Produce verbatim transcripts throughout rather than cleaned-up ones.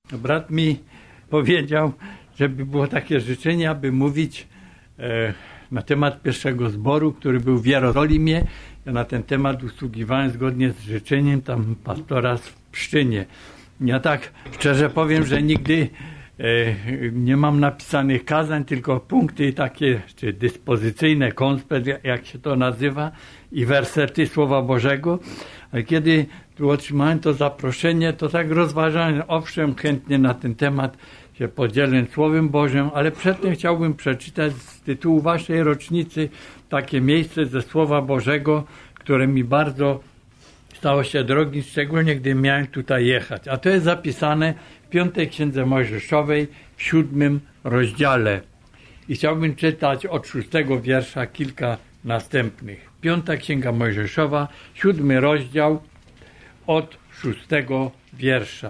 brat mi powiedział, żeby było takie życzenie, aby mówić e, na temat pierwszego zboru, który był w Jerozolimie. Ja na ten temat usługiwałem zgodnie z życzeniem tam pastora w Pszczynie. Ja tak szczerze powiem, że nigdy e, nie mam napisanych kazań, tylko punkty takie, czy dyspozycyjne, konspekt, jak się to nazywa, i wersety Słowa Bożego. Ale kiedy tu otrzymałem to zaproszenie, to tak rozważałem, owszem, chętnie na ten temat się podzielę Słowem Bożym, ale przedtem chciałbym przeczytać z tytułu waszej rocznicy takie miejsce ze Słowa Bożego, które mi bardzo stało się drogim, szczególnie gdy miałem tutaj jechać. A to jest zapisane w piątej Księdze Mojżeszowej w siódmym rozdziale. I chciałbym czytać od szóstego wiersza kilka następnych. Piąta Księga Mojżeszowa, siódmy rozdział od szóstego wiersza.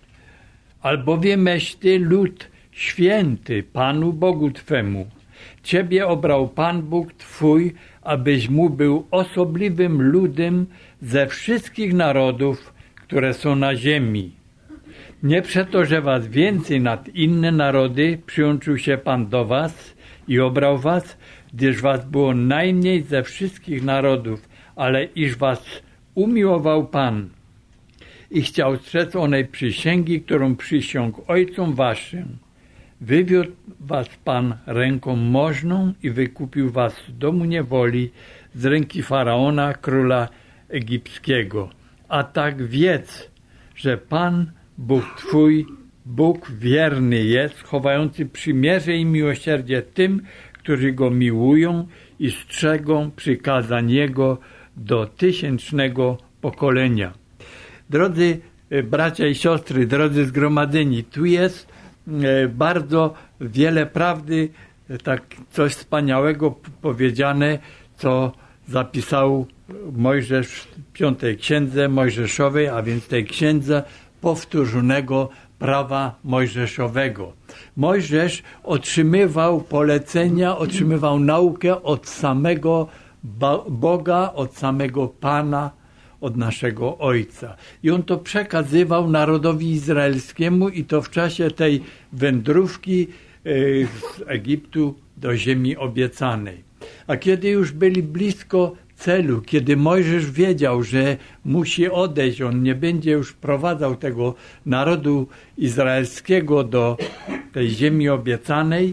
Albowiemeś ty lud święty Panu Bogu Twemu. Ciebie obrał Pan Bóg Twój, abyś mu był osobliwym ludem ze wszystkich narodów, które są na ziemi. Nie przeto, że was więcej nad inne narody przyłączył się Pan do was i obrał was, gdyż was było najmniej ze wszystkich narodów, ale iż was umiłował Pan i chciał strzec onej przysięgi, którą przysiągł ojcom waszym. Wywiódł was Pan ręką możną i wykupił was z domu niewoli, z ręki Faraona, króla egipskiego. A tak wiedz, że Pan, Bóg Twój, Bóg wierny jest, chowający przymierze i miłosierdzie tym, którzy Go miłują i strzegą przykazań Jego do tysięcznego pokolenia. Drodzy bracia i siostry, drodzy zgromadzeni, tu jest bardzo wiele prawdy, tak coś wspaniałego powiedziane, co zapisał Mojżesz w piątej Księdze Mojżeszowej, a więc tej księdze powtórzonego prawa mojżeszowego. Mojżesz otrzymywał polecenia, otrzymywał naukę od samego Boga, od samego Pana, od naszego Ojca. I on to przekazywał narodowi izraelskiemu i to w czasie tej wędrówki z Egiptu do ziemi obiecanej. A kiedy już byli blisko celu, kiedy Mojżesz wiedział, że musi odejść, on nie będzie już prowadzał tego narodu izraelskiego do tej ziemi obiecanej,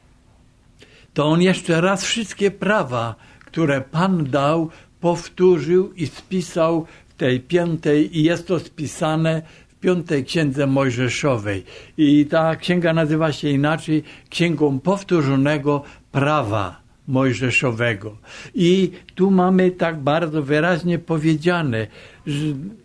to on jeszcze raz wszystkie prawa, które Pan dał, powtórzył i spisał w tej piątej, i jest to spisane w piątej Księdze Mojżeszowej. I ta księga nazywa się inaczej Księgą Powtórzonego Prawa Mojżeszowego. I tu mamy tak bardzo wyraźnie powiedziane, że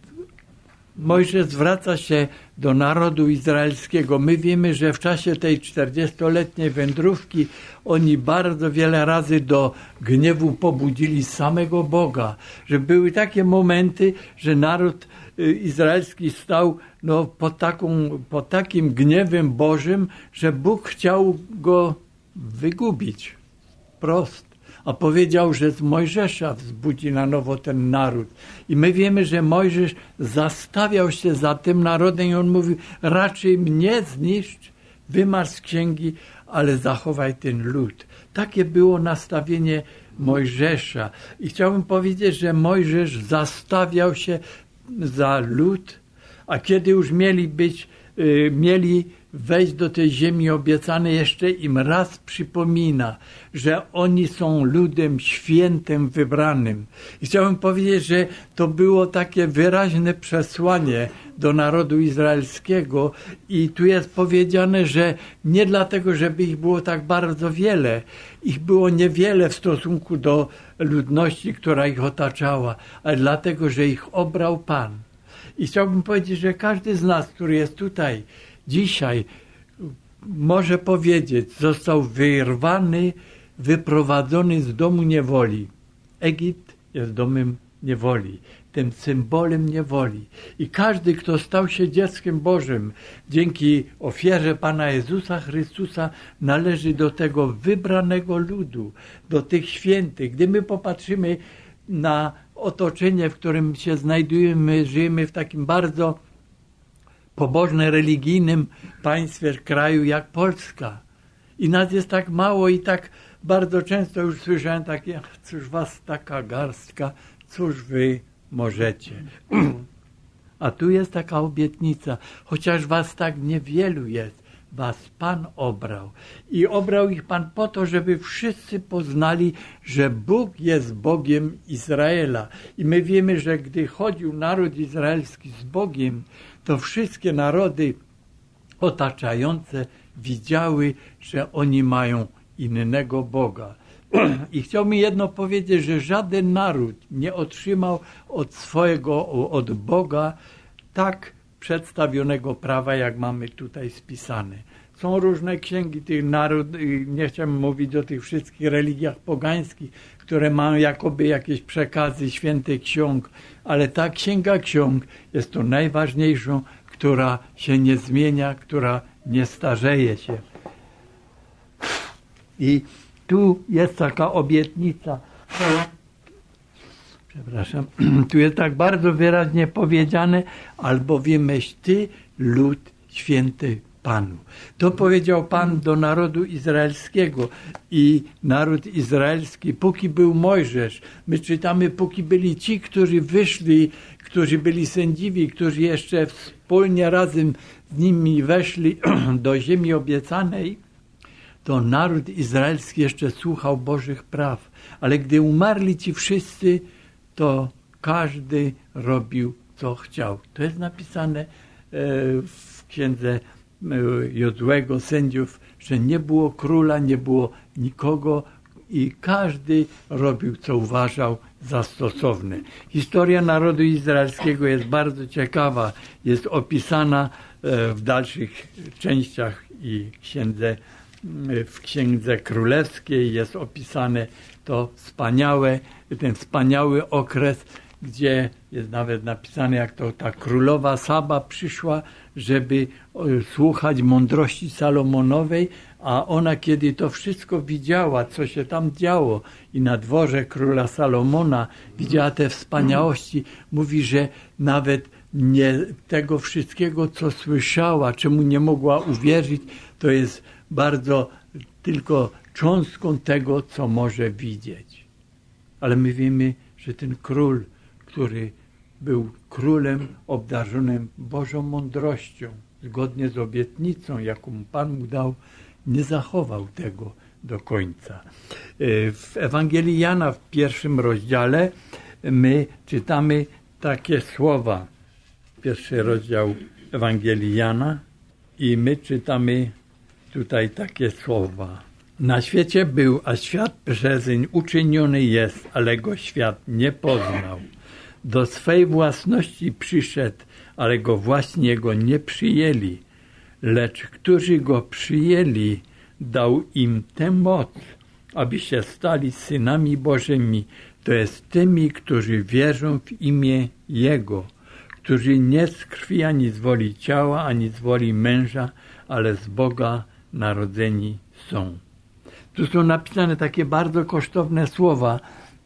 Mojżesz zwraca się do narodu izraelskiego. My wiemy, że w czasie tej czterdziestoletniej wędrówki oni bardzo wiele razy do gniewu pobudzili samego Boga, że były takie momenty, że naród izraelski stał no, pod, taką, pod takim gniewem Bożym, że Bóg chciał go wygubić. Prost. A powiedział, że z Mojżesza wzbudzi na nowo ten naród. I my wiemy, że Mojżesz zastawiał się za tym narodem i on mówił, raczej mnie zniszcz, wymarz z księgi, ale zachowaj ten lud. Takie było nastawienie Mojżesza. I chciałbym powiedzieć, że Mojżesz zastawiał się za lud, a kiedy już mieli być, yy, mieli wejść do tej ziemi obiecanej, jeszcze im raz przypomina, że oni są ludem świętym wybranym. I chciałbym powiedzieć, że to było takie wyraźne przesłanie do narodu izraelskiego i tu jest powiedziane, że nie dlatego, żeby ich było tak bardzo wiele, ich było niewiele w stosunku do ludności, która ich otaczała, ale dlatego, że ich obrał Pan. I chciałbym powiedzieć, że każdy z nas, który jest tutaj dzisiaj, może powiedzieć, został wyrwany, wyprowadzony z domu niewoli. Egipt jest domem niewoli, tym symbolem niewoli. I każdy, kto stał się dzieckiem Bożym dzięki ofierze Pana Jezusa Chrystusa, należy do tego wybranego ludu, do tych świętych. Gdy my popatrzymy na otoczenie, w którym się znajdujemy, żyjemy w takim bardzo pobożne, religijnym państwie, kraju jak Polska. I nas jest tak mało i tak bardzo często już słyszałem takie, cóż was taka garstka, cóż wy możecie. A tu jest taka obietnica, chociaż was tak niewielu jest, was Pan obrał. I obrał ich Pan po to, żeby wszyscy poznali, że Bóg jest Bogiem Izraela. I my wiemy, że gdy chodził naród izraelski z Bogiem, to wszystkie narody otaczające widziały, że oni mają innego Boga. I chciałbym jedno powiedzieć, że żaden naród nie otrzymał od swojego, od Boga tak przedstawionego prawa, jak mamy tutaj spisane. Są różne księgi tych narodów, nie chciałbym mówić o tych wszystkich religiach pogańskich, które mają jakoby jakieś przekazy świętych ksiąg, ale ta księga ksiąg jest to najważniejszą, która się nie zmienia, która nie starzeje się. I tu jest taka obietnica. Przepraszam. Tu jest tak bardzo wyraźnie powiedziane, albowiemeś Ty, lud święty Panu. To powiedział Pan do narodu izraelskiego i naród izraelski, póki był Mojżesz, my czytamy, póki byli ci, którzy wyszli, którzy byli sędziwi, którzy jeszcze wspólnie razem z nimi weszli do ziemi obiecanej, to naród izraelski jeszcze słuchał Bożych praw. Ale gdy umarli ci wszyscy, to każdy robił, co chciał. To jest napisane w księdze Jozłego, sędziów, że nie było króla, nie było nikogo i każdy robił, co uważał za stosowne. Historia narodu izraelskiego jest bardzo ciekawa. Jest opisana w dalszych częściach i księdze w Księdze Królewskiej jest opisane to wspaniałe, ten wspaniały okres, gdzie jest nawet napisane, jak to ta królowa Saba przyszła, żeby słuchać mądrości Salomonowej, a ona, kiedy to wszystko widziała, co się tam działo i na dworze króla Salomona widziała te wspaniałości, mówi, że nawet nie tego wszystkiego, co słyszała, czemu nie mogła uwierzyć, to jest bardzo tylko cząstką tego, co może widzieć. Ale my wiemy, że ten król, który był królem obdarzonym Bożą mądrością, zgodnie z obietnicą, jaką Pan mu dał, nie zachował tego do końca. W Ewangelii Jana w pierwszym rozdziale my czytamy takie słowa. Pierwszy rozdział Ewangelii Jana i my czytamy tutaj takie słowa. Na świecie był, a świat przezeń uczyniony jest, ale go świat nie poznał. Do swej własności przyszedł, ale go właśnie go nie przyjęli. Lecz którzy go przyjęli, dał im tę moc, aby się stali synami Bożymi, to jest tymi, którzy wierzą w imię Jego, którzy nie z krwi ani z woli ciała, ani z woli męża, ale z Boga narodzeni są. Tu są napisane takie bardzo kosztowne słowa.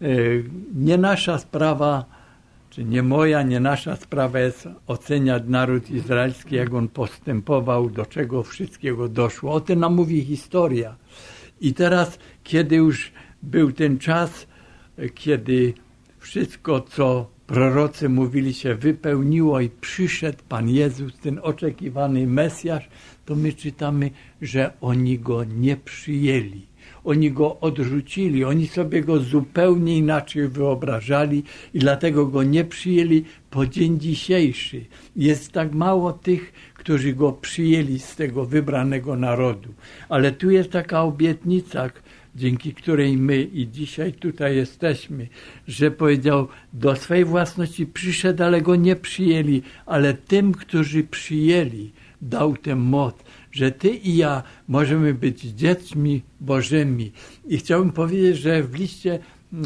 Nie nasza sprawa, czy nie moja, nie nasza sprawa jest oceniać naród izraelski, jak on postępował, do czego wszystkiego doszło. O tym nam mówi historia. I teraz, kiedy już był ten czas, kiedy wszystko, co prorocy mówili, się wypełniło i przyszedł Pan Jezus, ten oczekiwany Mesjasz, to my czytamy, że oni Go nie przyjęli. Oni Go odrzucili, oni sobie Go zupełnie inaczej wyobrażali i dlatego Go nie przyjęli po dzień dzisiejszy. Jest tak mało tych, którzy Go przyjęli z tego wybranego narodu. Ale tu jest taka obietnica, dzięki której my i dzisiaj tutaj jesteśmy, że powiedział, do swej własności przyszedł, ale Go nie przyjęli, ale tym, którzy przyjęli, dał tę moc, że Ty i ja możemy być dziećmi Bożymi. I chciałbym powiedzieć, że w liście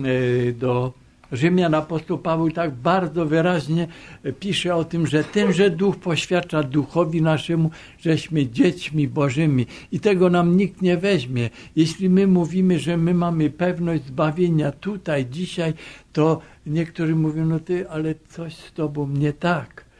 do Rzymian apostoł Paweł tak bardzo wyraźnie pisze o tym, że tenże duch poświadcza duchowi naszemu, żeśmy dziećmi Bożymi. I tego nam nikt nie weźmie. Jeśli my mówimy, że my mamy pewność zbawienia tutaj, dzisiaj, to niektórzy mówią, no ty, ale coś z tobą nie tak.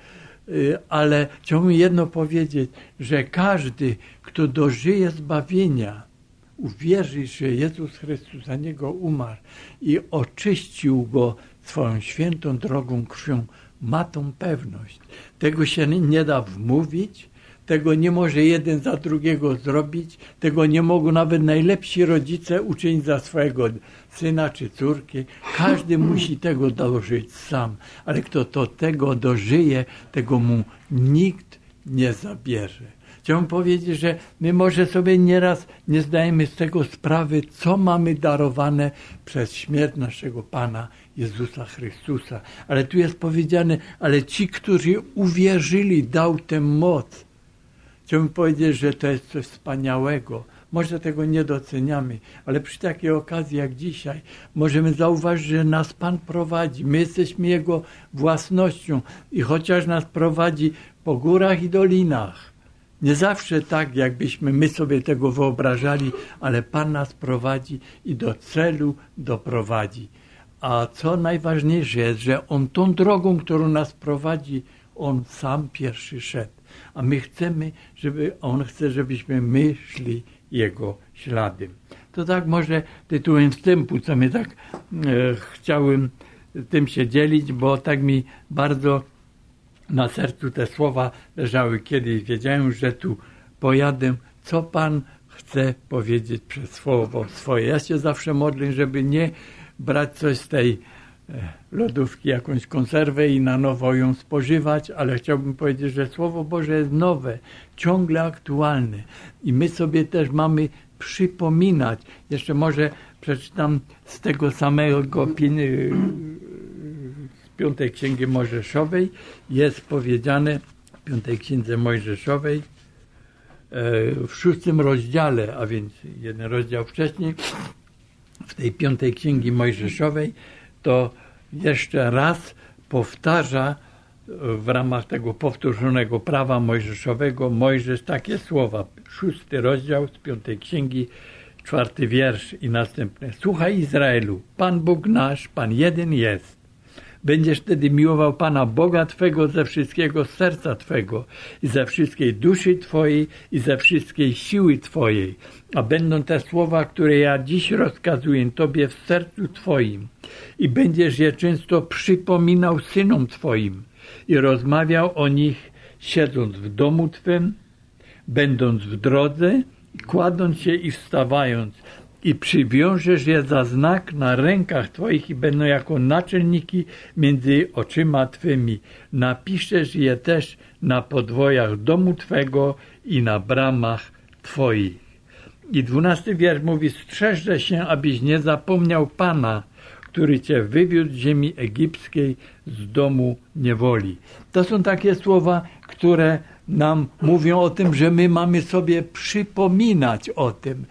ale chciałbym jedno powiedzieć, że każdy, kto dożyje zbawienia, uwierzy, że Jezus Chrystus za niego umarł i oczyścił go swoją świętą drogą krwią, ma tą pewność. Tego się nie da wmówić, tego nie może jeden za drugiego zrobić, tego nie mogą nawet najlepsi rodzice uczynić za swojego syna czy córki. Każdy musi tego dożyć sam, ale kto to tego dożyje, tego mu nikt nie zabierze. Chciałbym powiedzieć, że my może sobie nieraz nie zdajemy z tego sprawy, co mamy darowane przez śmierć naszego Pana Jezusa Chrystusa. Ale tu jest powiedziane, ale ci, którzy uwierzyli, dał tę moc. Chciałbym powiedzieć, że to jest coś wspaniałego. Może tego nie doceniamy, ale przy takiej okazji jak dzisiaj możemy zauważyć, że nas Pan prowadzi. My jesteśmy Jego własnością i chociaż nas prowadzi po górach i dolinach, nie zawsze tak, jakbyśmy my sobie tego wyobrażali, ale Pan nas prowadzi i do celu doprowadzi. A co najważniejsze jest, że On tą drogą, którą nas prowadzi, On sam pierwszy szedł. A my chcemy, żeby On chce, żebyśmy my szli Jego śladem. To tak może tytułem wstępu, co mnie tak e, chciałem tym się dzielić, bo tak mi bardzo na sercu te słowa leżały, kiedy wiedziałem, że tu pojadę, co Pan chce powiedzieć przez słowo swoje. Ja się zawsze modlę, żeby nie brać coś z tej lodówki, jakąś konserwę i na nowo ją spożywać, ale chciałbym powiedzieć, że Słowo Boże jest nowe, ciągle aktualne i my sobie też mamy przypominać. Jeszcze może przeczytam z tego samego z piątej Księgi Mojżeszowej. Jest powiedziane w piątej Księdze Mojżeszowej w szóstym rozdziale, a więc jeden rozdział wcześniej, w tej piątej Księgi Mojżeszowej, to jeszcze raz powtarza w ramach tego powtórzonego prawa mojżeszowego Mojżesz takie słowa. Szósty rozdział z piątej księgi, czwarty wiersz i następne. Słuchaj Izraelu, Pan Bóg nasz, Pan jeden jest. Będziesz wtedy miłował Pana Boga Twego ze wszystkiego serca Twego i ze wszystkiej duszy Twojej i ze wszystkiej siły Twojej. A będą te słowa, które ja dziś rozkazuję Tobie w sercu Twoim i będziesz je często przypominał synom Twoim i rozmawiał o nich siedząc w domu Twym, będąc w drodze, kładąc się i wstawając. I przywiążesz je za znak na rękach Twoich i będą jako naczelniki między oczyma Twymi. Napiszesz je też na podwojach domu Twego i na bramach Twoich. I dwunasty wiersz mówi, strzeże się, abyś nie zapomniał Pana, który Cię wywiódł z ziemi egipskiej, z domu niewoli. To są takie słowa, które nam mówią o tym, że my mamy sobie przypominać o tym.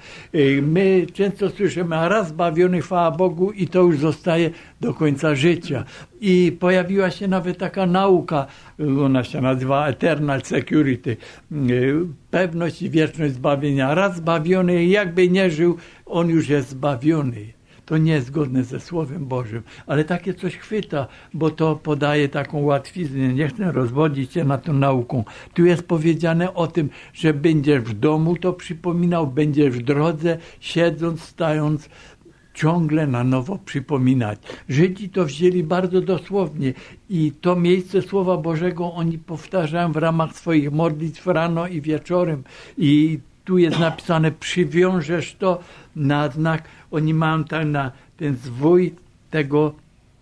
My często słyszymy, a raz zbawiony, chwała Bogu, i to już zostaje do końca życia. I pojawiła się nawet taka nauka, ona się nazywa Eternal Security, pewność i wieczność zbawienia. Raz zbawiony, jakby nie żył, on już jest zbawiony. To nie jest zgodne ze Słowem Bożym, ale takie coś chwyta, bo to podaje taką łatwiznę. Nie chcę rozwodzić się nad tą nauką. Tu jest powiedziane o tym, że będziesz w domu to przypominał, będziesz w drodze, siedząc, stając, ciągle na nowo przypominać. Żydzi to wzięli bardzo dosłownie i to miejsce Słowa Bożego oni powtarzają w ramach swoich modlitw rano i wieczorem. I tu jest napisane, przywiążesz to na znak. Oni mają tam na ten zwój tego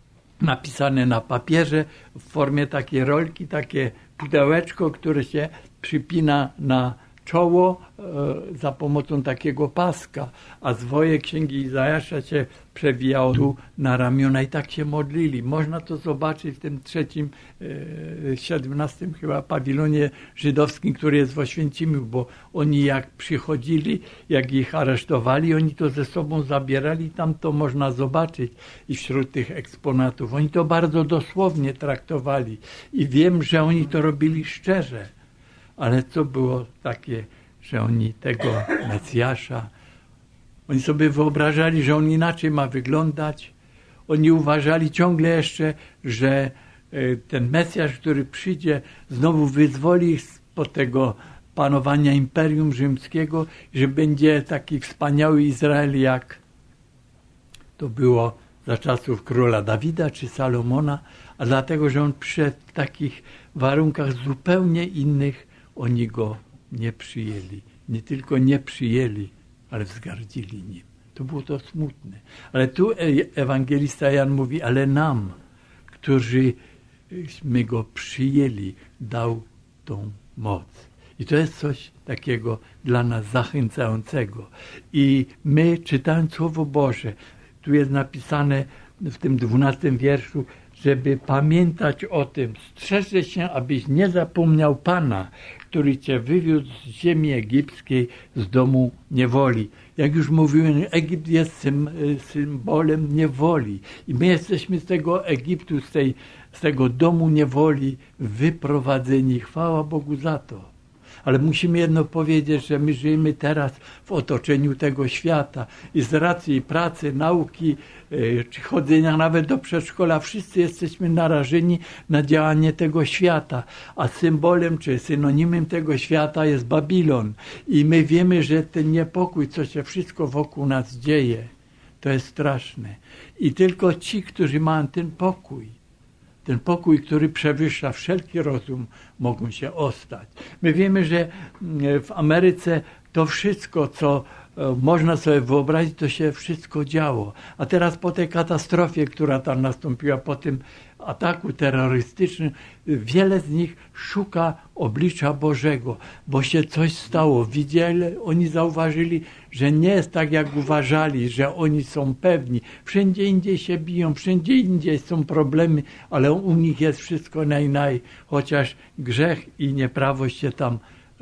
napisane na papierze w formie takiej rolki, takie pudełeczko, które się przypina na czoło e, za pomocą takiego paska, a zwoje Księgi Izajasza się przewijało tu na ramiona i tak się modlili. Można to zobaczyć w tym trzecim, e, siedemnastym chyba pawilonie żydowskim, który jest w Oświęcimiu, bo oni jak przychodzili, jak ich aresztowali, oni to ze sobą zabierali, tam to można zobaczyć i wśród tych eksponatów. Oni to bardzo dosłownie traktowali i wiem, że oni to robili szczerze. Ale co było takie, że oni tego Mesjasza, oni sobie wyobrażali, że on inaczej ma wyglądać. Oni uważali ciągle jeszcze, że ten Mesjasz, który przyjdzie, znowu wyzwoli ich spod tego panowania Imperium Rzymskiego, że będzie taki wspaniały Izrael, jak to było za czasów króla Dawida czy Salomona, a dlatego, że on przyszedł w takich warunkach zupełnie innych, oni go nie przyjęli. Nie tylko nie przyjęli, ale wzgardzili nim. To było to smutne. Ale tu ewangelista Jan mówi, ale nam, którzyśmy go przyjęli, dał tą moc. I to jest coś takiego dla nas zachęcającego. I my, czytając Słowo Boże, tu jest napisane w tym dwunastym wierszu, żeby pamiętać o tym, strzeże się, abyś nie zapomniał Pana, który cię wywiódł z ziemi egipskiej, z domu niewoli. Jak już mówiłem, Egipt jest symbolem niewoli. I my jesteśmy z tego Egiptu, z, tej, z tego domu niewoli wyprowadzeni. Chwała Bogu za to. Ale musimy jedno powiedzieć, że my żyjemy teraz w otoczeniu tego świata i z racji pracy, nauki, czy chodzenia nawet do przedszkola, wszyscy jesteśmy narażeni na działanie tego świata, a symbolem czy synonimem tego świata jest Babilon. I my wiemy, że ten niepokój, co się wszystko wokół nas dzieje, to jest straszne. I tylko ci, którzy mają ten pokój, ten pokój, który przewyższa wszelki rozum, mogą się ostać. My wiemy, że w Ameryce to wszystko, co można sobie wyobrazić, to się wszystko działo. A teraz po tej katastrofie, która tam nastąpiła, po tym ataku terrorystycznym, wiele z nich szuka oblicza Bożego, bo się coś stało. Widzieli, oni zauważyli, że nie jest tak, jak uważali, że oni są pewni. Wszędzie indziej się biją, wszędzie indziej są problemy, ale u nich jest wszystko naj, naj. Chociaż grzech i nieprawość się tam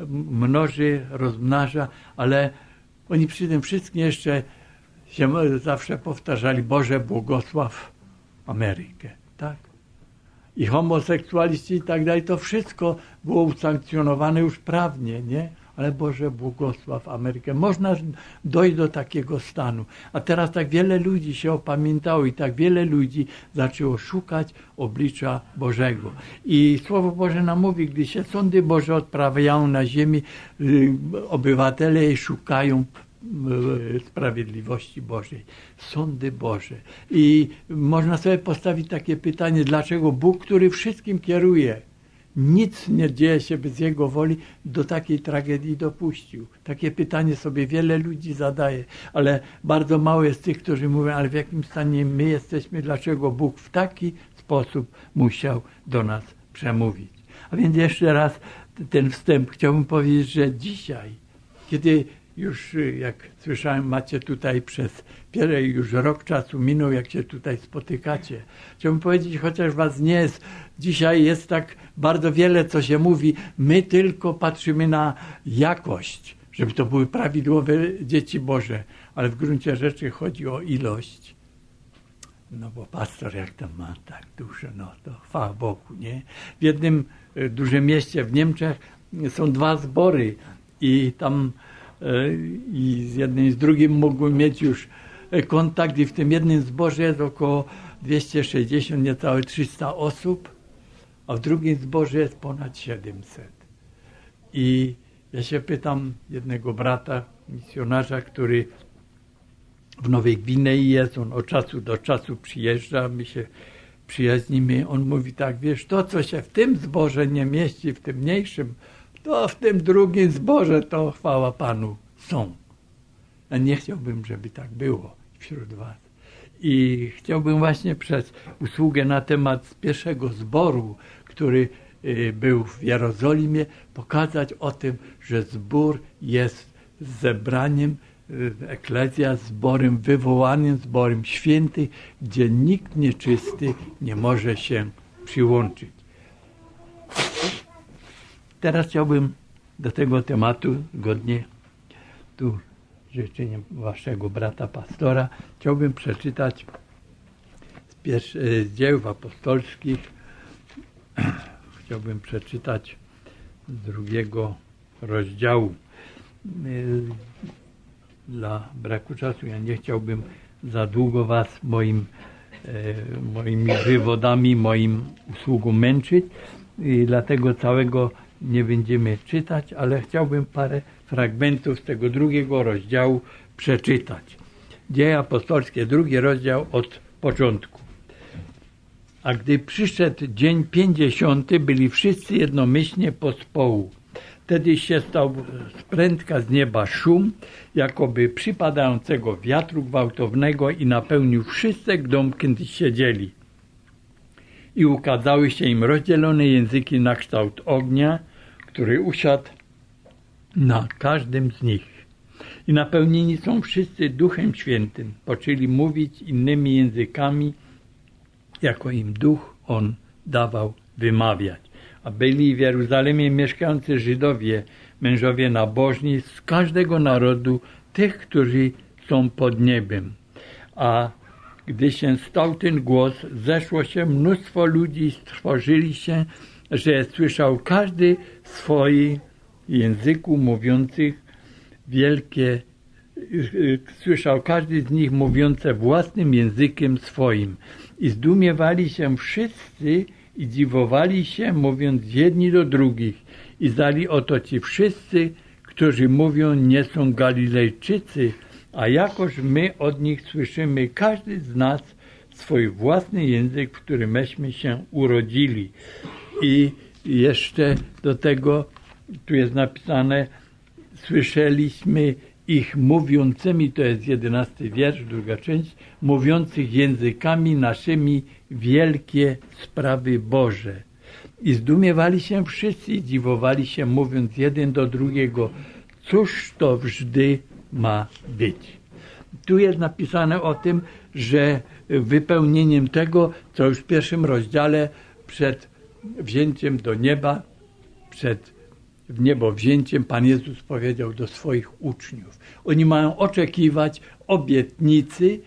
mnoży, rozmnaża, ale oni przy tym wszystkim jeszcze się zawsze powtarzali, Boże błogosław Amerykę, tak? I homoseksualiści i tak dalej, to wszystko było usankcjonowane już prawnie, nie? Ale Boże błogosław Amerykę. Można dojść do takiego stanu. A teraz tak wiele ludzi się opamiętało i tak wiele ludzi zaczęło szukać oblicza Bożego. I Słowo Boże nam mówi, gdy się sądy Boże odprawiają na ziemi, obywatele jej szukają sprawiedliwości Bożej. Sądy Boże. I można sobie postawić takie pytanie, dlaczego Bóg, który wszystkim kieruje, nic nie dzieje się bez Jego woli, do takiej tragedii dopuścił. Takie pytanie sobie wiele ludzi zadaje, ale bardzo mało jest tych, którzy mówią, ale w jakim stanie my jesteśmy, dlaczego Bóg w taki sposób musiał do nas przemówić. A więc jeszcze raz ten wstęp chciałbym powiedzieć, że dzisiaj, kiedy już, jak słyszałem, macie tutaj przez już rok czasu minął, jak się tutaj spotykacie. Chciałbym powiedzieć, chociaż was nie jest, dzisiaj jest tak bardzo wiele, co się mówi, my tylko patrzymy na jakość, żeby to były prawidłowe dzieci Boże, ale w gruncie rzeczy chodzi o ilość. No bo pastor jak tam ma tak dużo, no to chwała Bogu, nie? W jednym dużym mieście w Niemczech są dwa zbory i tam i z jednym i z drugim mógłbym mieć już kontakt i w tym jednym zborze jest około dwieście sześćdziesiąt, niecałe trzysta osób, a w drugim zborze jest ponad siedemset. I ja się pytam jednego brata, misjonarza, który w Nowej Gwinei jest, on od czasu do czasu przyjeżdża, my się przyjaźnimy, on mówi tak, wiesz, to co się w tym zborze nie mieści, w tym mniejszym, to w tym drugim zborze to chwała Panu są. Ja nie chciałbym, żeby tak było wśród was. I chciałbym właśnie przez usługę na temat pierwszego zboru, który był w Jerozolimie, pokazać o tym, że zbór jest zebraniem, eklezja, zborem wywołanym, zborem świętym, gdzie nikt nieczysty nie może się przyłączyć. Teraz chciałbym do tego tematu, zgodnie tu życzeniem waszego brata pastora, chciałbym przeczytać z, pierwszy, z dzieł apostolskich, chciałbym przeczytać z drugiego rozdziału. Dla braku czasu ja nie chciałbym za długo was moim moimi wywodami, moim usługom męczyć i dlatego całego nie będziemy czytać, ale chciałbym parę fragmentów z tego drugiego rozdziału przeczytać. Dzieje apostolskie, drugi rozdział od początku. A gdy przyszedł dzień pięćdziesiąty, byli wszyscy jednomyślnie pospołu. Wtedy się stał z prędka z nieba szum, jakoby przypadającego wiatru gwałtownego i napełnił wszyscy dom, kiedy siedzieli. I ukazały się im rozdzielone języki na kształt ognia, który usiadł na każdym z nich. I napełnieni są wszyscy Duchem Świętym, poczęli mówić innymi językami, jako im Duch On dawał wymawiać. A byli w Jeruzalemie mieszkający Żydowie, mężowie nabożni z każdego narodu, tych, którzy są pod niebem. A gdy się stał ten głos, zeszło się mnóstwo ludzi, strwożyli się, że słyszał każdy w swoim języku mówiących wielkie, słyszał każdy z nich mówiące własnym językiem swoim. I zdumiewali się wszyscy i dziwowali się, mówiąc jedni do drugich. I zdali oto ci wszyscy, którzy mówią, nie są Galilejczycy, a jakoż my od nich słyszymy, każdy z nas swój własny język, w którym myśmy się urodzili. I jeszcze do tego, tu jest napisane, słyszeliśmy ich mówiącymi, to jest jedenasty wiersz, druga część, mówiących językami naszymi wielkie sprawy Boże. I zdumiewali się wszyscy i dziwowali się, mówiąc jeden do drugiego, cóż to wżdy ma być. Tu jest napisane o tym, że wypełnieniem tego, co już w pierwszym rozdziale przed wzięciem do nieba, przed w niebo wzięciem Pan Jezus powiedział do swoich uczniów. Oni mają oczekiwać obietnicy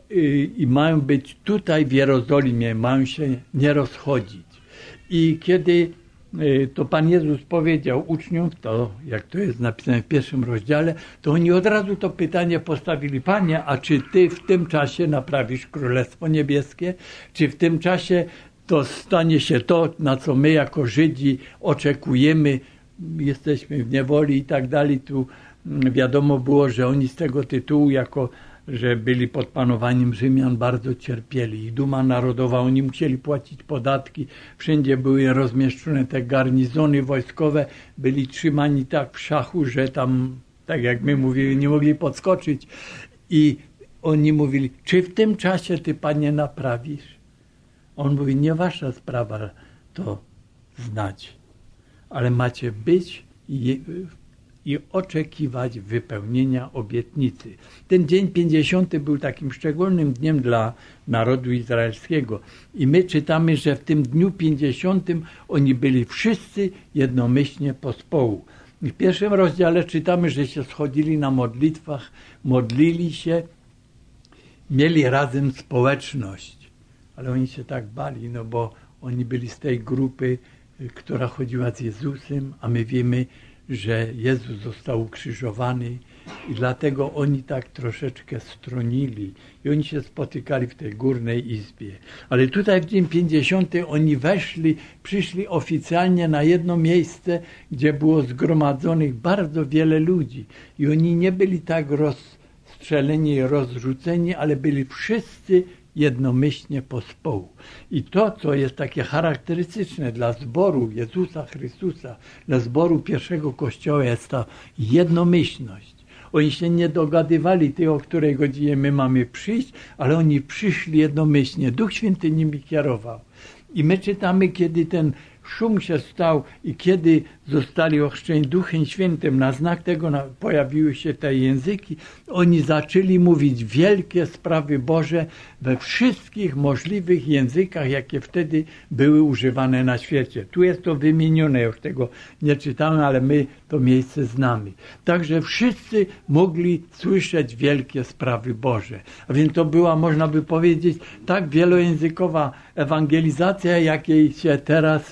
i mają być tutaj w Jerozolimie, mają się nie rozchodzić. I kiedy to Pan Jezus powiedział uczniom, to jak to jest napisane w pierwszym rozdziale, to oni od razu to pytanie postawili, Panie, a czy Ty w tym czasie naprawisz Królestwo Niebieskie? Czy w tym czasie to stanie się to, na co my jako Żydzi oczekujemy, jesteśmy w niewoli i tak dalej. Tu wiadomo było, że oni z tego tytułu, jako że byli pod panowaniem Rzymian, bardzo cierpieli. I duma narodowa, oni musieli płacić podatki. Wszędzie były rozmieszczone te garnizony wojskowe. Byli trzymani tak w szachu, że tam, tak jak my mówili, nie mogli podskoczyć. I oni mówili, czy w tym czasie Ty, Panie, naprawisz? On mówi, nie wasza sprawa to znać, ale macie być i, i oczekiwać wypełnienia obietnicy. Ten dzień pięćdziesiąty był takim szczególnym dniem dla narodu izraelskiego. I my czytamy, że w tym dniu pięćdziesiątym oni byli wszyscy jednomyślnie pospołu. W pierwszym rozdziale czytamy, że się schodzili na modlitwach, modlili się, mieli razem społeczność. Ale oni się tak bali, no bo oni byli z tej grupy, która chodziła z Jezusem, a my wiemy, że Jezus został ukrzyżowany i dlatego oni tak troszeczkę stronili i oni się spotykali w tej górnej izbie. Ale tutaj w dzień pięćdziesiąty oni weszli, przyszli oficjalnie na jedno miejsce, gdzie było zgromadzonych bardzo wiele ludzi i oni nie byli tak rozstrzeleni i rozrzuceni, ale byli wszyscy jednomyślnie pospołu. I to, co jest takie charakterystyczne dla zboru Jezusa Chrystusa, dla zboru pierwszego Kościoła, jest ta jednomyślność. Oni się nie dogadywali tej, o której godzinie my mamy przyjść, ale oni przyszli jednomyślnie. Duch Święty nimi kierował. I my czytamy, kiedy ten szum się stał i kiedy zostali ochrzczeni Duchem Świętym, na znak tego pojawiły się te języki, oni zaczęli mówić wielkie sprawy Boże we wszystkich możliwych językach, jakie wtedy były używane na świecie. Tu jest to wymienione, już tego nie czytamy, ale my to miejsce znamy. Także wszyscy mogli słyszeć wielkie sprawy Boże. A więc to była, można by powiedzieć, tak wielojęzykowa ewangelizacja, jakiej się teraz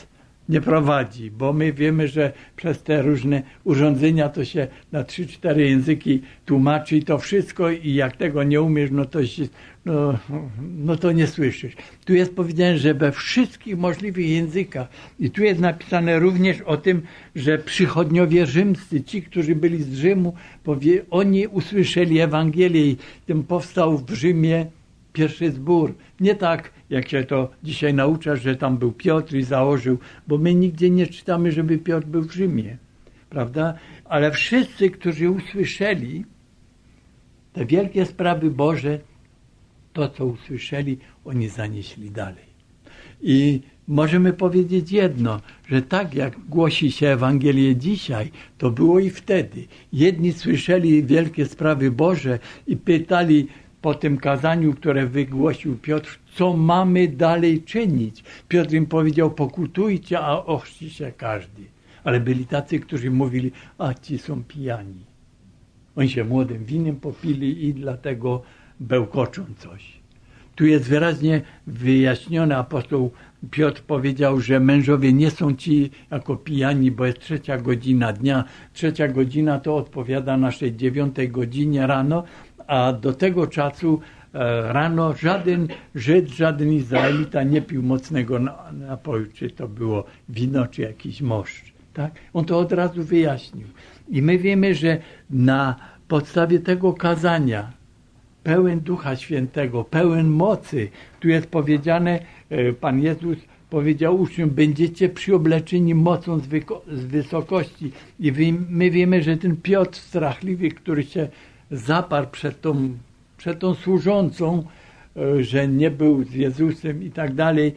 nie prowadzi, bo my wiemy, że przez te różne urządzenia to się na trzy, cztery języki tłumaczy i to wszystko i jak tego nie umiesz, no to, się, no, no to nie słyszysz. Tu jest powiedziane, że we wszystkich możliwych językach i tu jest napisane również o tym, że przychodniowie rzymscy, ci, którzy byli z Rzymu, powie, oni usłyszeli Ewangelię i tym powstał w Rzymie pierwszy zbór. Nie tak, jak się to dzisiaj naucza, że tam był Piotr i założył, bo my nigdzie nie czytamy, żeby Piotr był w Rzymie, prawda? Ale wszyscy, którzy usłyszeli te wielkie sprawy Boże, to, co usłyszeli, oni zanieśli dalej. I możemy powiedzieć jedno, że tak jak głosi się Ewangelię dzisiaj, to było i wtedy. Jedni słyszeli wielkie sprawy Boże i pytali po tym kazaniu, które wygłosił Piotr, co mamy dalej czynić. Piotr im powiedział, pokutujcie, a ochrzci się każdy. Ale byli tacy, którzy mówili, a ci są pijani. Oni się młodym winem popili i dlatego bełkoczą coś. Tu jest wyraźnie wyjaśnione, apostoł Piotr powiedział, że mężowie nie są ci jako pijani, bo jest trzecia godzina dnia. Trzecia godzina to odpowiada naszej dziewiątej godzinie rano, a do tego czasu e, rano żaden Żyd, żaden Izraelita nie pił mocnego napoju, czy to było wino, czy jakiś moszcz. Tak? On to od razu wyjaśnił. I my wiemy, że na podstawie tego kazania, pełen Ducha Świętego, pełen mocy, tu jest powiedziane, e, Pan Jezus powiedział uczniom, będziecie przyobleczeni mocą z, wyko- z wysokości. I wy, my wiemy, że ten Piotr strachliwy, który się zaparł przed tą, przed tą służącą, że nie był z Jezusem i tak dalej,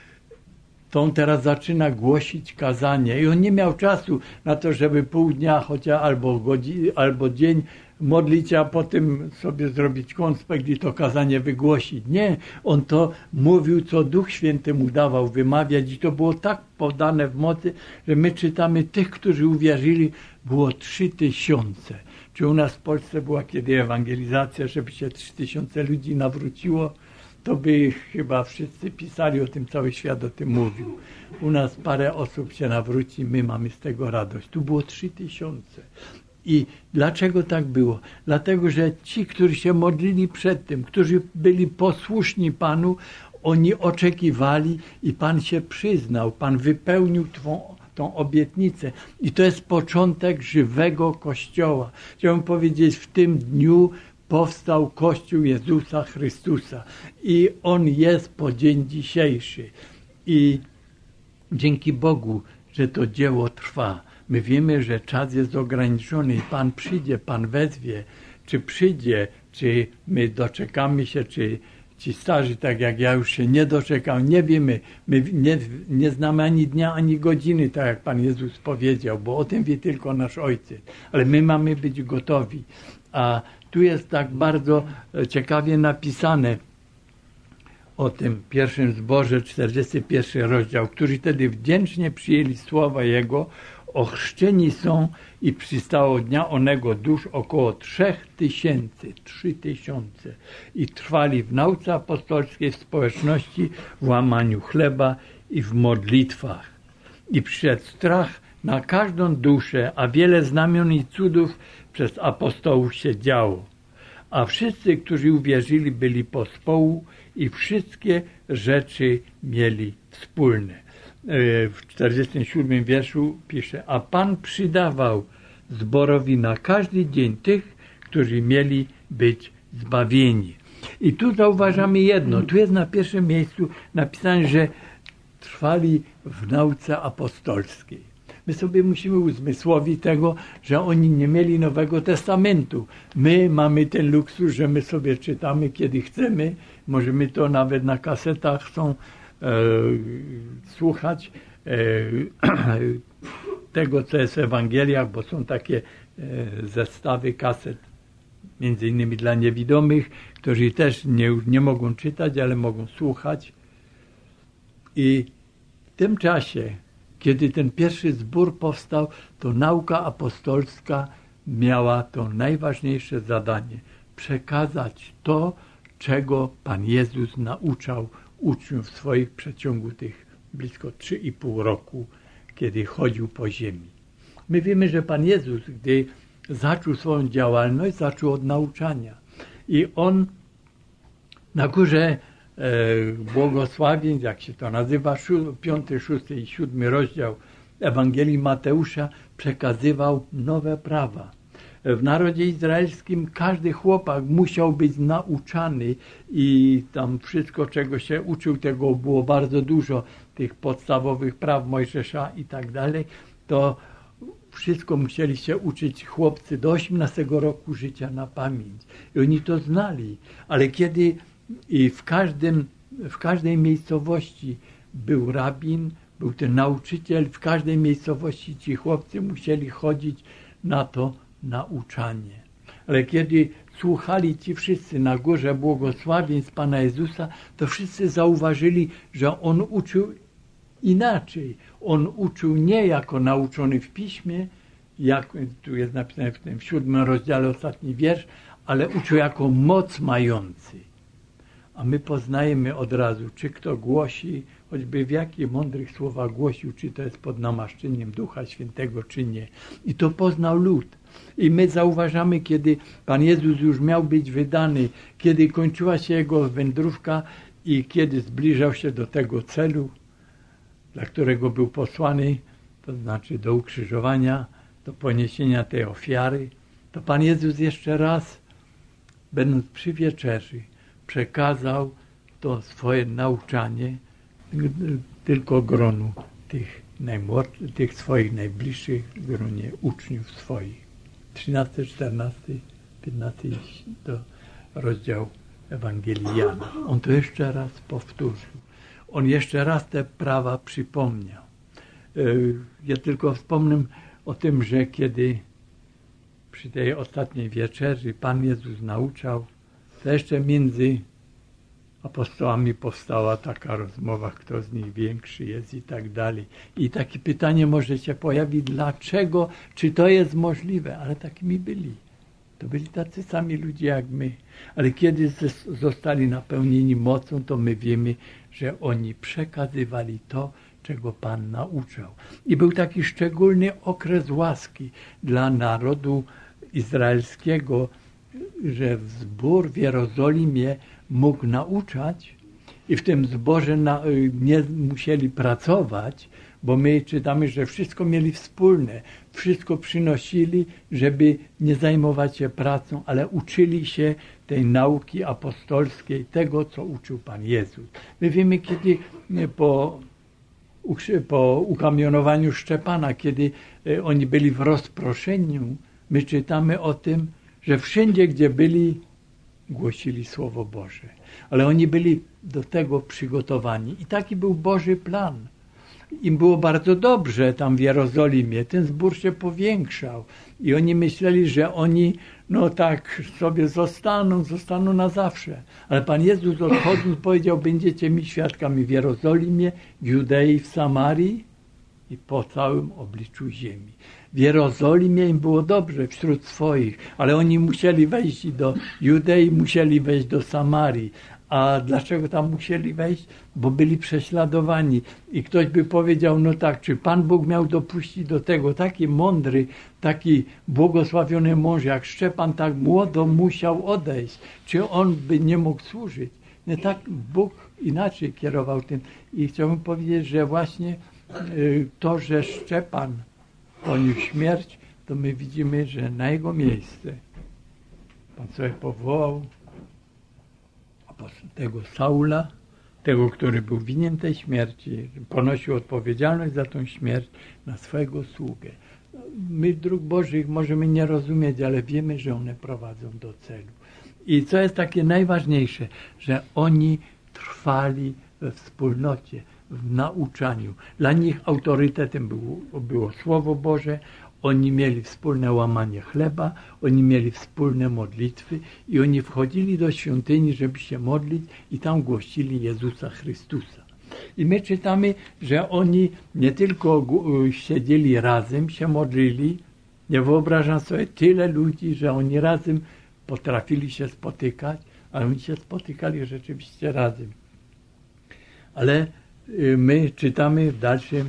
to on teraz zaczyna głosić kazanie. I on nie miał czasu na to, żeby pół dnia chociaż albo, godzi, albo dzień modlić, a potem sobie zrobić konspekt i to kazanie wygłosić. Nie, on to mówił, co Duch Święty mu dawał wymawiać i to było tak podane w mocy, że my czytamy tych, którzy uwierzyli, było trzy tysiące. Czy u nas w Polsce była kiedy ewangelizacja, żeby się trzy tysiące ludzi nawróciło, to by chyba wszyscy pisali o tym, cały świat o tym mówił. U nas parę osób się nawróci, my mamy z tego radość. Tu było trzy tysiące. I dlaczego tak było? Dlatego, że ci, którzy się modlili przed tym, którzy byli posłuszni Panu, oni oczekiwali i Pan się przyznał. Pan wypełnił twą, tą obietnicę. I to jest początek żywego Kościoła. Chciałbym powiedzieć, w tym dniu powstał Kościół Jezusa Chrystusa. I On jest po dzień dzisiejszy. I dzięki Bogu, że to dzieło trwa. My wiemy, że czas jest ograniczony i Pan przyjdzie, Pan wezwie. Czy przyjdzie, czy my doczekamy się, czy ci starzy, tak jak ja już się nie doczekam, nie wiemy. My nie, nie znamy ani dnia, ani godziny, tak jak Pan Jezus powiedział, bo o tym wie tylko nasz Ojciec. Ale my mamy być gotowi. A tu jest tak bardzo ciekawie napisane o tym pierwszym zborze, czterdziesty pierwszy rozdział, którzy wtedy wdzięcznie przyjęli słowa Jego, ochrzczeni są i przystało dnia onego dusz około trzech tysięcy, trzy tysiące i trwali w nauce apostolskiej, w społeczności, w łamaniu chleba i w modlitwach. I przyszedł strach na każdą duszę, a wiele znamion i cudów przez apostołów się działo. A wszyscy, którzy uwierzyli, byli pospołu i wszystkie rzeczy mieli wspólne. W czterdziestym siódmym wierszu pisze, a Pan przydawał zborowi na każdy dzień tych, którzy mieli być zbawieni. I tu zauważamy jedno, tu jest na pierwszym miejscu napisane, że trwali w nauce apostolskiej. My sobie musimy uzmysłowić tego, że oni nie mieli Nowego Testamentu. My mamy ten luksus, że my sobie czytamy, kiedy chcemy. Możemy to nawet na kasetach są e, słuchać e, tego, co jest w Ewangeliach, bo są takie e, zestawy kaset, między innymi dla niewidomych, którzy też nie, nie mogą czytać, ale mogą słuchać. I w tym czasie, kiedy ten pierwszy zbór powstał, to nauka apostolska miała to najważniejsze zadanie. Przekazać to, czego Pan Jezus nauczał uczniów swoich w przeciągu tych blisko trzy i pół roku kiedy chodził po ziemi. My wiemy, że Pan Jezus, gdy zaczął swoją działalność, zaczął od nauczania. I On na górze e, błogosławień, jak się to nazywa, piąty, szósty i siódmy rozdział Ewangelii Mateusza, przekazywał nowe prawa. W narodzie izraelskim każdy chłopak musiał być nauczany i tam wszystko, czego się uczył, tego było bardzo dużo, tych podstawowych praw Mojżesza i tak dalej, to wszystko musieli się uczyć chłopcy do osiemnastego roku życia na pamięć. I oni to znali, ale kiedy i w, każdym, w każdej miejscowości był rabin, był ten nauczyciel, w każdej miejscowości ci chłopcy musieli chodzić na to nauczanie. Ale kiedy słuchali ci wszyscy na górze błogosławieństw Pana Jezusa, to wszyscy zauważyli, że On uczył inaczej. On uczył nie jako nauczony w piśmie, jak tu jest napisane w tym siódmym rozdziale, ostatni wiersz, ale uczył jako moc mający. A my poznajemy od razu, czy kto głosi, choćby w jakich mądrych słowach głosił, czy to jest pod namaszczeniem Ducha Świętego, czy nie. I to poznał lud. I my zauważamy, kiedy Pan Jezus już miał być wydany, kiedy kończyła się Jego wędrówka i kiedy zbliżał się do tego celu, dla którego był posłany, to znaczy do ukrzyżowania, do poniesienia tej ofiary, to Pan Jezus jeszcze raz, będąc przy wieczerzy, przekazał to swoje nauczanie tylko gronu tych, najmłodszych, tych swoich najbliższych, gronie uczniów swoich. trzynasty, czternasty, piętnasty to rozdział Ewangelii Jana. On to jeszcze raz powtórzył. On jeszcze raz te prawa przypomniał. Ja tylko wspomnę o tym, że kiedy przy tej ostatniej wieczerzy Pan Jezus nauczał, to jeszcze między apostołami powstała taka rozmowa, kto z nich większy jest i tak dalej. I takie pytanie może się pojawić, dlaczego, czy to jest możliwe, ale takimi byli. To byli tacy sami ludzie jak my. Ale kiedy zostali napełnieni mocą, to my wiemy, że oni przekazywali to, czego Pan nauczał. I był taki szczególny okres łaski dla narodu izraelskiego, że zbór w Jerozolimie mógł nauczać i w tym zborze na, nie musieli pracować, bo my czytamy, że wszystko mieli wspólne, wszystko przynosili, żeby nie zajmować się pracą, ale uczyli się tej nauki apostolskiej, tego, co uczył Pan Jezus. My wiemy, kiedy po, po ukamionowaniu Szczepana, kiedy oni byli w rozproszeniu, my czytamy o tym, że wszędzie, gdzie byli, głosili Słowo Boże. Ale oni byli do tego przygotowani. I taki był Boży plan. Im było bardzo dobrze tam w Jerozolimie. Ten zbór się powiększał. I oni myśleli, że oni no tak sobie zostaną, zostaną na zawsze. Ale Pan Jezus odchodząc powiedział, będziecie mi świadkami w Jerozolimie, w Judei, w Samarii i po całym obliczu ziemi. W Jerozolimie im było dobrze wśród swoich, ale oni musieli wejść do Judei, musieli wejść do Samarii. A dlaczego tam musieli wejść? Bo byli prześladowani. I ktoś by powiedział, no tak, czy Pan Bóg miał dopuścić do tego? Taki mądry, taki błogosławiony mąż jak Szczepan tak młodo musiał odejść. Czy on by nie mógł służyć? Nie, tak Bóg inaczej kierował tym. I chciałbym powiedzieć, że właśnie y, to, że Szczepan poniósł śmierć, to my widzimy, że na jego miejsce Pan sobie powołał tego Saula, tego, który był winien tej śmierci, ponosił odpowiedzialność za tą śmierć na swojego sługę. My dróg Bożych możemy nie rozumieć, ale wiemy, że one prowadzą do celu. I co jest takie najważniejsze, że oni trwali we wspólnocie, w nauczaniu. Dla nich autorytetem było, było Słowo Boże, oni mieli wspólne łamanie chleba, oni mieli wspólne modlitwy i oni wchodzili do świątyni, żeby się modlić i tam głosili Jezusa Chrystusa. I my czytamy, że oni nie tylko siedzieli razem, się modlili, nie wyobrażam sobie tyle ludzi, że oni razem potrafili się spotykać, ale oni się spotykali rzeczywiście razem. Ale my czytamy w dalszym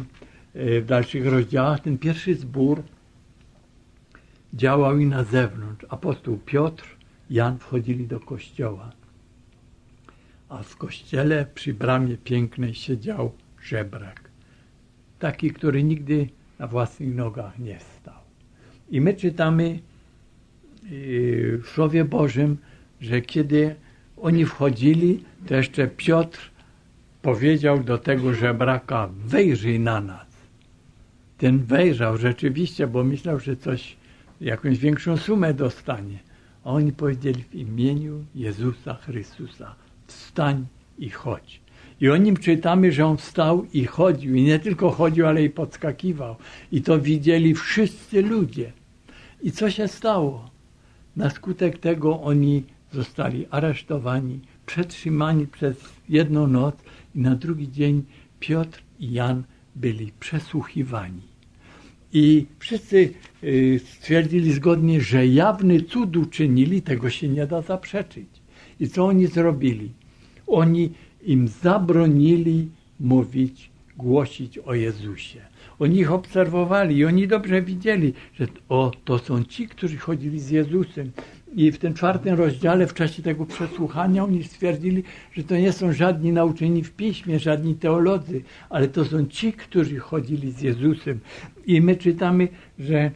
w dalszych rozdziałach, ten pierwszy zbór działał i na zewnątrz. Apostoł Piotr, Jan wchodzili do kościoła, a w kościele przy bramie pięknej siedział żebrak. Taki, który nigdy na własnych nogach nie stał. I my czytamy w Słowie Bożym, że kiedy oni wchodzili, to jeszcze Piotr powiedział do tego żebraka: wejrzyj na nas. Ten wejrzał rzeczywiście, bo myślał, że coś, jakąś większą sumę dostanie. A oni powiedzieli: w imieniu Jezusa Chrystusa wstań i chodź. I o nim czytamy, że on wstał i chodził. I nie tylko chodził, ale i podskakiwał. I to widzieli wszyscy ludzie. I co się stało? Na skutek tego oni zostali aresztowani, przetrzymani przez jedną noc i na drugi dzień Piotr i Jan byli przesłuchiwani. I wszyscy stwierdzili zgodnie, że jawny cud uczynili, tego się nie da zaprzeczyć. I co oni zrobili? Oni im zabronili mówić, głosić o Jezusie. Oni ich obserwowali i oni dobrze widzieli, że o, to są ci, którzy chodzili z Jezusem. I w tym czwartym rozdziale, w czasie tego przesłuchania, oni stwierdzili, że to nie są żadni nauczeni w piśmie, żadni teolodzy, ale to są ci, którzy chodzili z Jezusem. I my czytamy, że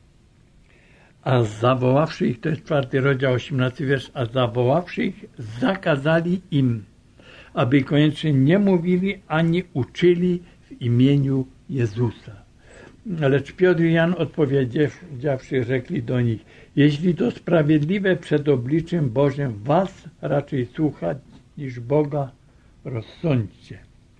a zawoławszy ich, to jest czwarty rozdział, osiemnasty wiersz, a zawoławszy ich, zakazali im, aby koniecznie nie mówili ani uczyli w imieniu Jezusa. Lecz Piotr i Jan odpowiedziawszy, rzekli do nich: jeśli to sprawiedliwe przed obliczem Bożym, was raczej słuchać niż Boga rozsądźcie.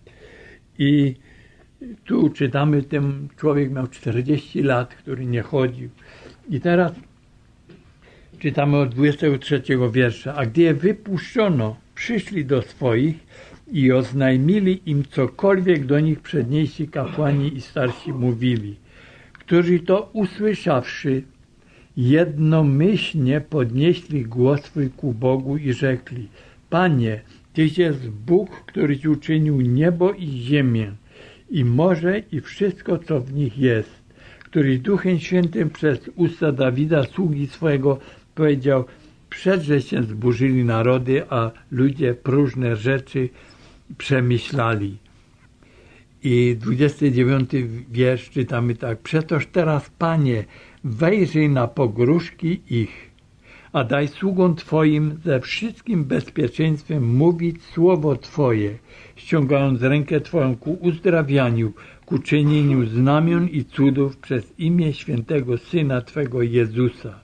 I tu czytamy, ten człowiek miał czterdzieści lat, który nie chodził. I teraz czytamy od dwudziestego trzeciego wiersza. A gdy je wypuszczono, przyszli do swoich i oznajmili im cokolwiek do nich przedniejsi kapłani i starsi mówili, którzy to usłyszawszy, jednomyślnie podnieśli głos swój ku Bogu i rzekli: Panie, Tyś jest Bóg, któryś uczynił niebo i ziemię, i morze i wszystko, co w nich jest, któryś Duchem Świętym przez usta Dawida, sługi swojego, powiedział: przedże się zburzyli narody, a ludzie próżne rzeczy przemyślali. I dwudziesty dziewiąty wiersz czytamy tak: przetoż teraz, Panie, wejrzyj na pogróżki ich, a daj sługom Twoim ze wszystkim bezpieczeństwem mówić słowo Twoje, ściągając rękę Twoją ku uzdrawianiu, ku czynieniu znamion i cudów przez imię świętego Syna Twego Jezusa.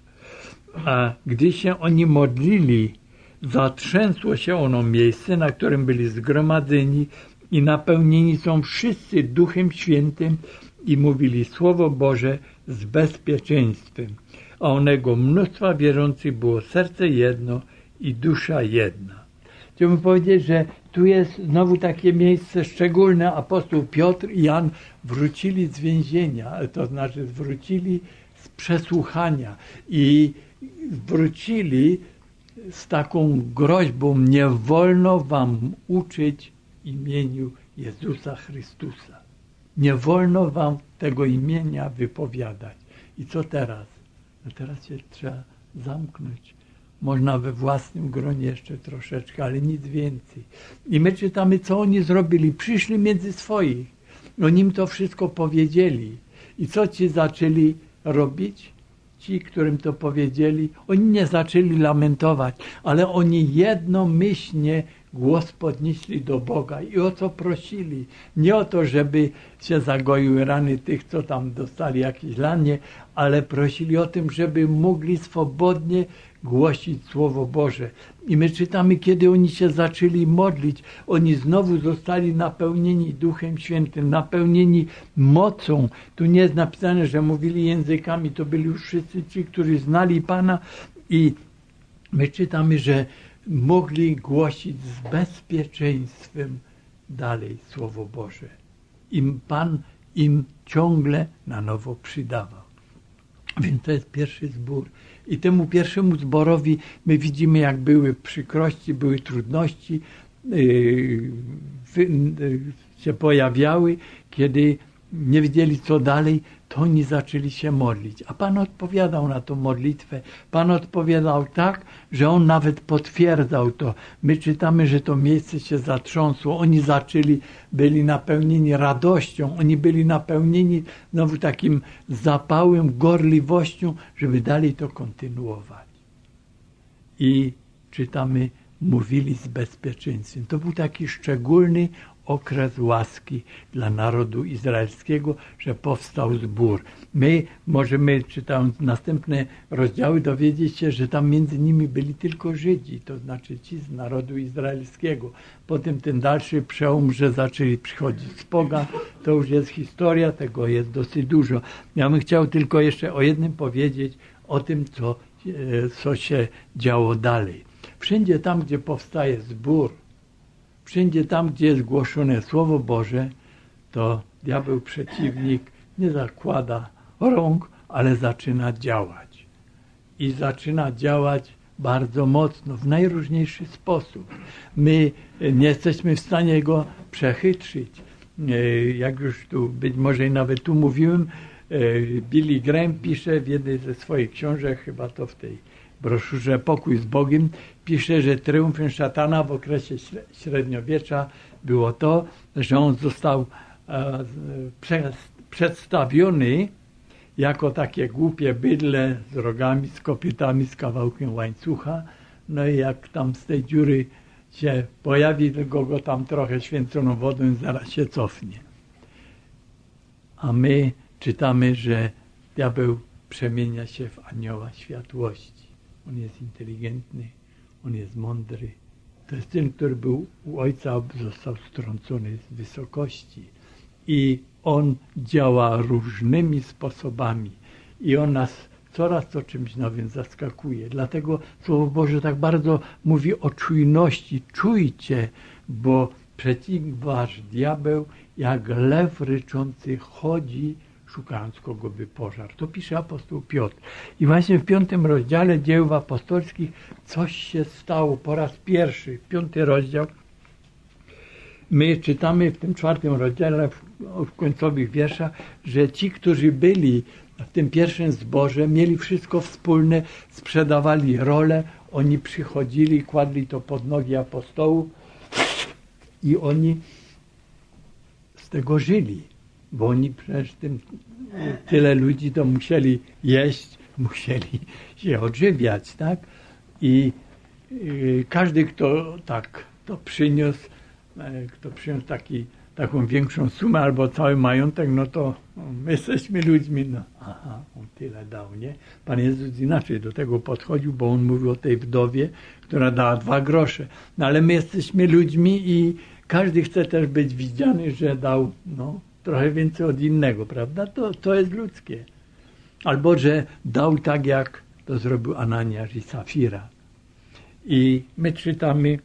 A gdy się oni modlili, zatrzęsło się ono miejsce, na którym byli zgromadzeni, i napełnieni są wszyscy Duchem Świętym i mówili Słowo Boże z bezpieczeństwem. A onego mnóstwa wierzących było serce jedno i dusza jedna. Chciałbym powiedzieć, że tu jest znowu takie miejsce szczególne. Apostoł Piotr i Jan wrócili z więzienia, to znaczy wrócili z przesłuchania i wrócili z taką groźbą: nie wolno wam uczyć w imieniu Jezusa Chrystusa. Nie wolno wam tego imienia wypowiadać. I co teraz? No teraz się trzeba zamknąć. Można we własnym gronie jeszcze troszeczkę, ale nic więcej. I my czytamy, co oni zrobili. Przyszli między swoich. Oni im to wszystko powiedzieli. I co ci zaczęli robić? Ci, którym to powiedzieli, oni nie zaczęli lamentować, ale oni jednomyślnie głos podnieśli do Boga i o co prosili. Nie o to, żeby się zagoiły rany tych, co tam dostali jakieś lanie, ale prosili o tym, żeby mogli swobodnie głosić Słowo Boże. I my czytamy, kiedy oni się zaczęli modlić, oni znowu zostali napełnieni Duchem Świętym, napełnieni mocą. Tu nie jest napisane, że mówili językami, to byli już wszyscy ci, którzy znali Pana, i my czytamy, że mogli głosić z bezpieczeństwem dalej Słowo Boże. Im Pan im ciągle na nowo przydawał. Więc to jest pierwszy zbór. I temu pierwszemu zborowi my widzimy, jak były przykrości, były trudności, yy, wy, yy, się pojawiały, kiedy nie wiedzieli co dalej, to oni zaczęli się modlić. A Pan odpowiadał na tą modlitwę. Pan odpowiadał tak, że On nawet potwierdzał to. My czytamy, że to miejsce się zatrząsło. Oni zaczęli, byli napełnieni radością. Oni byli napełnieni znowu takim zapałem, gorliwością, żeby dalej to kontynuować. I czytamy, mówili z bezpieczeństwem. To był taki szczególny okres łaski dla narodu izraelskiego, że powstał zbór. My możemy, czytając następne rozdziały, dowiedzieć się, że tam między nimi byli tylko Żydzi, to znaczy ci z narodu izraelskiego. Potem ten dalszy przełom, że zaczęli przychodzić z pogan, to już jest historia, tego jest dosyć dużo. Ja bym chciał tylko jeszcze o jednym powiedzieć, o tym, co, co się działo dalej. Wszędzie tam, gdzie powstaje zbór, wszędzie tam, gdzie jest głoszone Słowo Boże, to diabeł, przeciwnik, nie zakłada rąk, ale zaczyna działać. I zaczyna działać bardzo mocno, w najróżniejszy sposób. My nie jesteśmy w stanie go przechytrzyć. Jak już tu, być może nawet tu mówiłem, Billy Graham pisze w jednej ze swoich książek, chyba to w tej broszurze Pokój z Bogiem, pisze, że triumfem szatana w okresie średniowiecza było to, że on został e, prze, przedstawiony jako takie głupie bydle z rogami, z kopytami, z kawałkiem łańcucha. No i jak tam z tej dziury się pojawi, tylko go tam trochę święconą wodą i zaraz się cofnie. A my czytamy, że diabeł przemienia się w anioła światłości. On jest inteligentny, on jest mądry. To jest ten, który był u Ojca, został strącony z wysokości. I on działa różnymi sposobami. I on nas coraz to czymś nowym zaskakuje. Dlatego Słowo Boże tak bardzo mówi o czujności. Czujcie, bo przeciwnik wasz diabeł, jak lew ryczący, chodzi, szukając kogo by pożarł. To pisze apostoł Piotr. I właśnie w piątym rozdziale Dzieł apostolskich coś się stało po raz pierwszy. Piąty rozdział. My czytamy w tym czwartym rozdziale, w, w końcowych wierszach, że ci, którzy byli w tym pierwszym zborze, mieli wszystko wspólne, sprzedawali rolę, oni przychodzili, kładli to pod nogi apostołów i oni z tego żyli. Bo oni przecież tym, tyle ludzi to musieli jeść, musieli się odżywiać, tak? I, i każdy, kto tak to przyniósł, kto przyniósł taki, taką większą sumę albo cały majątek, no to no, my jesteśmy ludźmi, no aha, on tyle dał, nie? Pan Jezus inaczej do tego podchodził, bo on mówił o tej wdowie, która dała dwa grosze. No ale my jesteśmy ludźmi i każdy chce też być widziany, że dał, no, trochę więcej od innego, prawda? To, to jest ludzkie. Albo, że dał tak, jak to zrobił Ananiasz i Safira. I my czytamy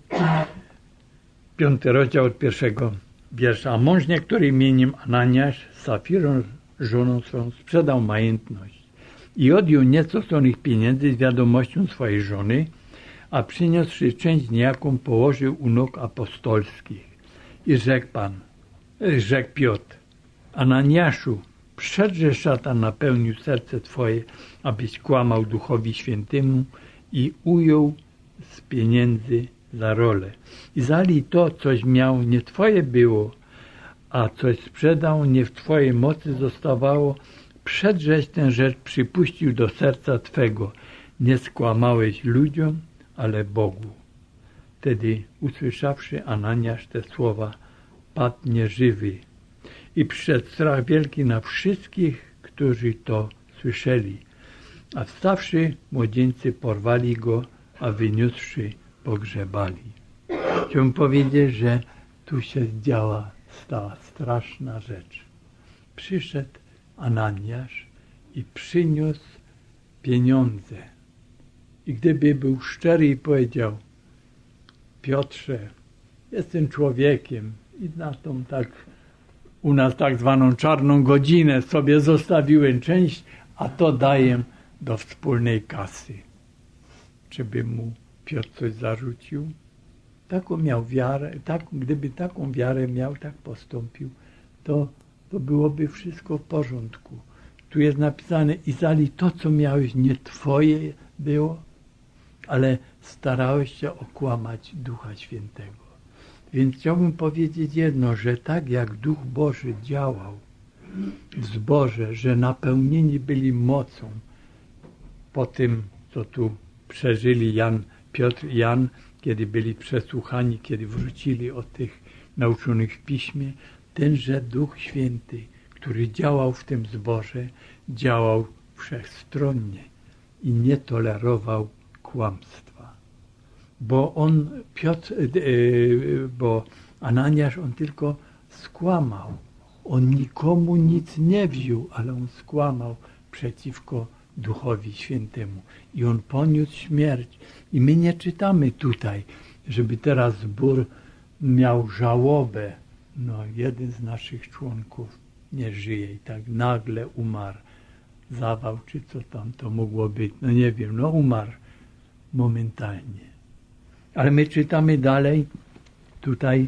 piąty rozdział od pierwszego wiersza. A mąż niektóry imieniem Ananiasz z Safirą, żoną swoją, sprzedał majątność i odjął nieco słonych pieniędzy z wiadomością swojej żony, a przyniósłszy część niejaką położył u nóg apostolskich. I rzekł Pan, rzekł Piotr, Ananiaszu, wszedłże szatan napełnił serce Twoje, abyś kłamał Duchowi Świętemu i ujął z pieniędzy za rolę. I zali to, coś miał, nie Twoje było, a coś sprzedał, nie w Twojej mocy zostawało, przedżeś tę rzecz przypuścił do serca Twego. Nie skłamałeś ludziom, ale Bogu. Wtedy usłyszawszy Ananiasz te słowa, padł nieżywy. I przyszedł strach wielki na wszystkich, którzy to słyszeli. A wstawszy, młodzieńcy porwali go, a wyniósłszy, pogrzebali. Chciałbym powiedzieć, że tu się działa, stała straszna rzecz. Przyszedł Ananiasz i przyniósł pieniądze. I gdyby był szczery i powiedział, Piotrze, jestem człowiekiem i na tą tak u nas tak zwaną czarną godzinę sobie zostawiłem część, a to daję do wspólnej kasy. Czy by mu Piotr coś zarzucił? Taką miał wiarę, tak, gdyby taką wiarę miał, tak postąpił, to to byłoby wszystko w porządku. Tu jest napisane, Izali, to co miałeś nie twoje było, ale starałeś się okłamać Ducha Świętego. Więc chciałbym powiedzieć jedno, że tak jak Duch Boży działał w zborze, że napełnieni byli mocą po tym, co tu przeżyli Jan, Piotr i Jan, kiedy byli przesłuchani, kiedy wrócili od tych nauczonych w Piśmie, tenże Duch Święty, który działał w tym zborze, działał wszechstronnie i nie tolerował kłamstwa. Bo on, Piotr, bo Ananiasz, on tylko skłamał. On nikomu nic nie wziął, ale on skłamał przeciwko Duchowi Świętemu. I on poniósł śmierć. I my nie czytamy tutaj, żeby teraz zbór miał żałobę. No, jeden z naszych członków nie żyje i tak nagle umarł. Zawał, czy co tam to mogło być. No nie wiem, no umarł momentalnie. Ale my czytamy dalej, tutaj.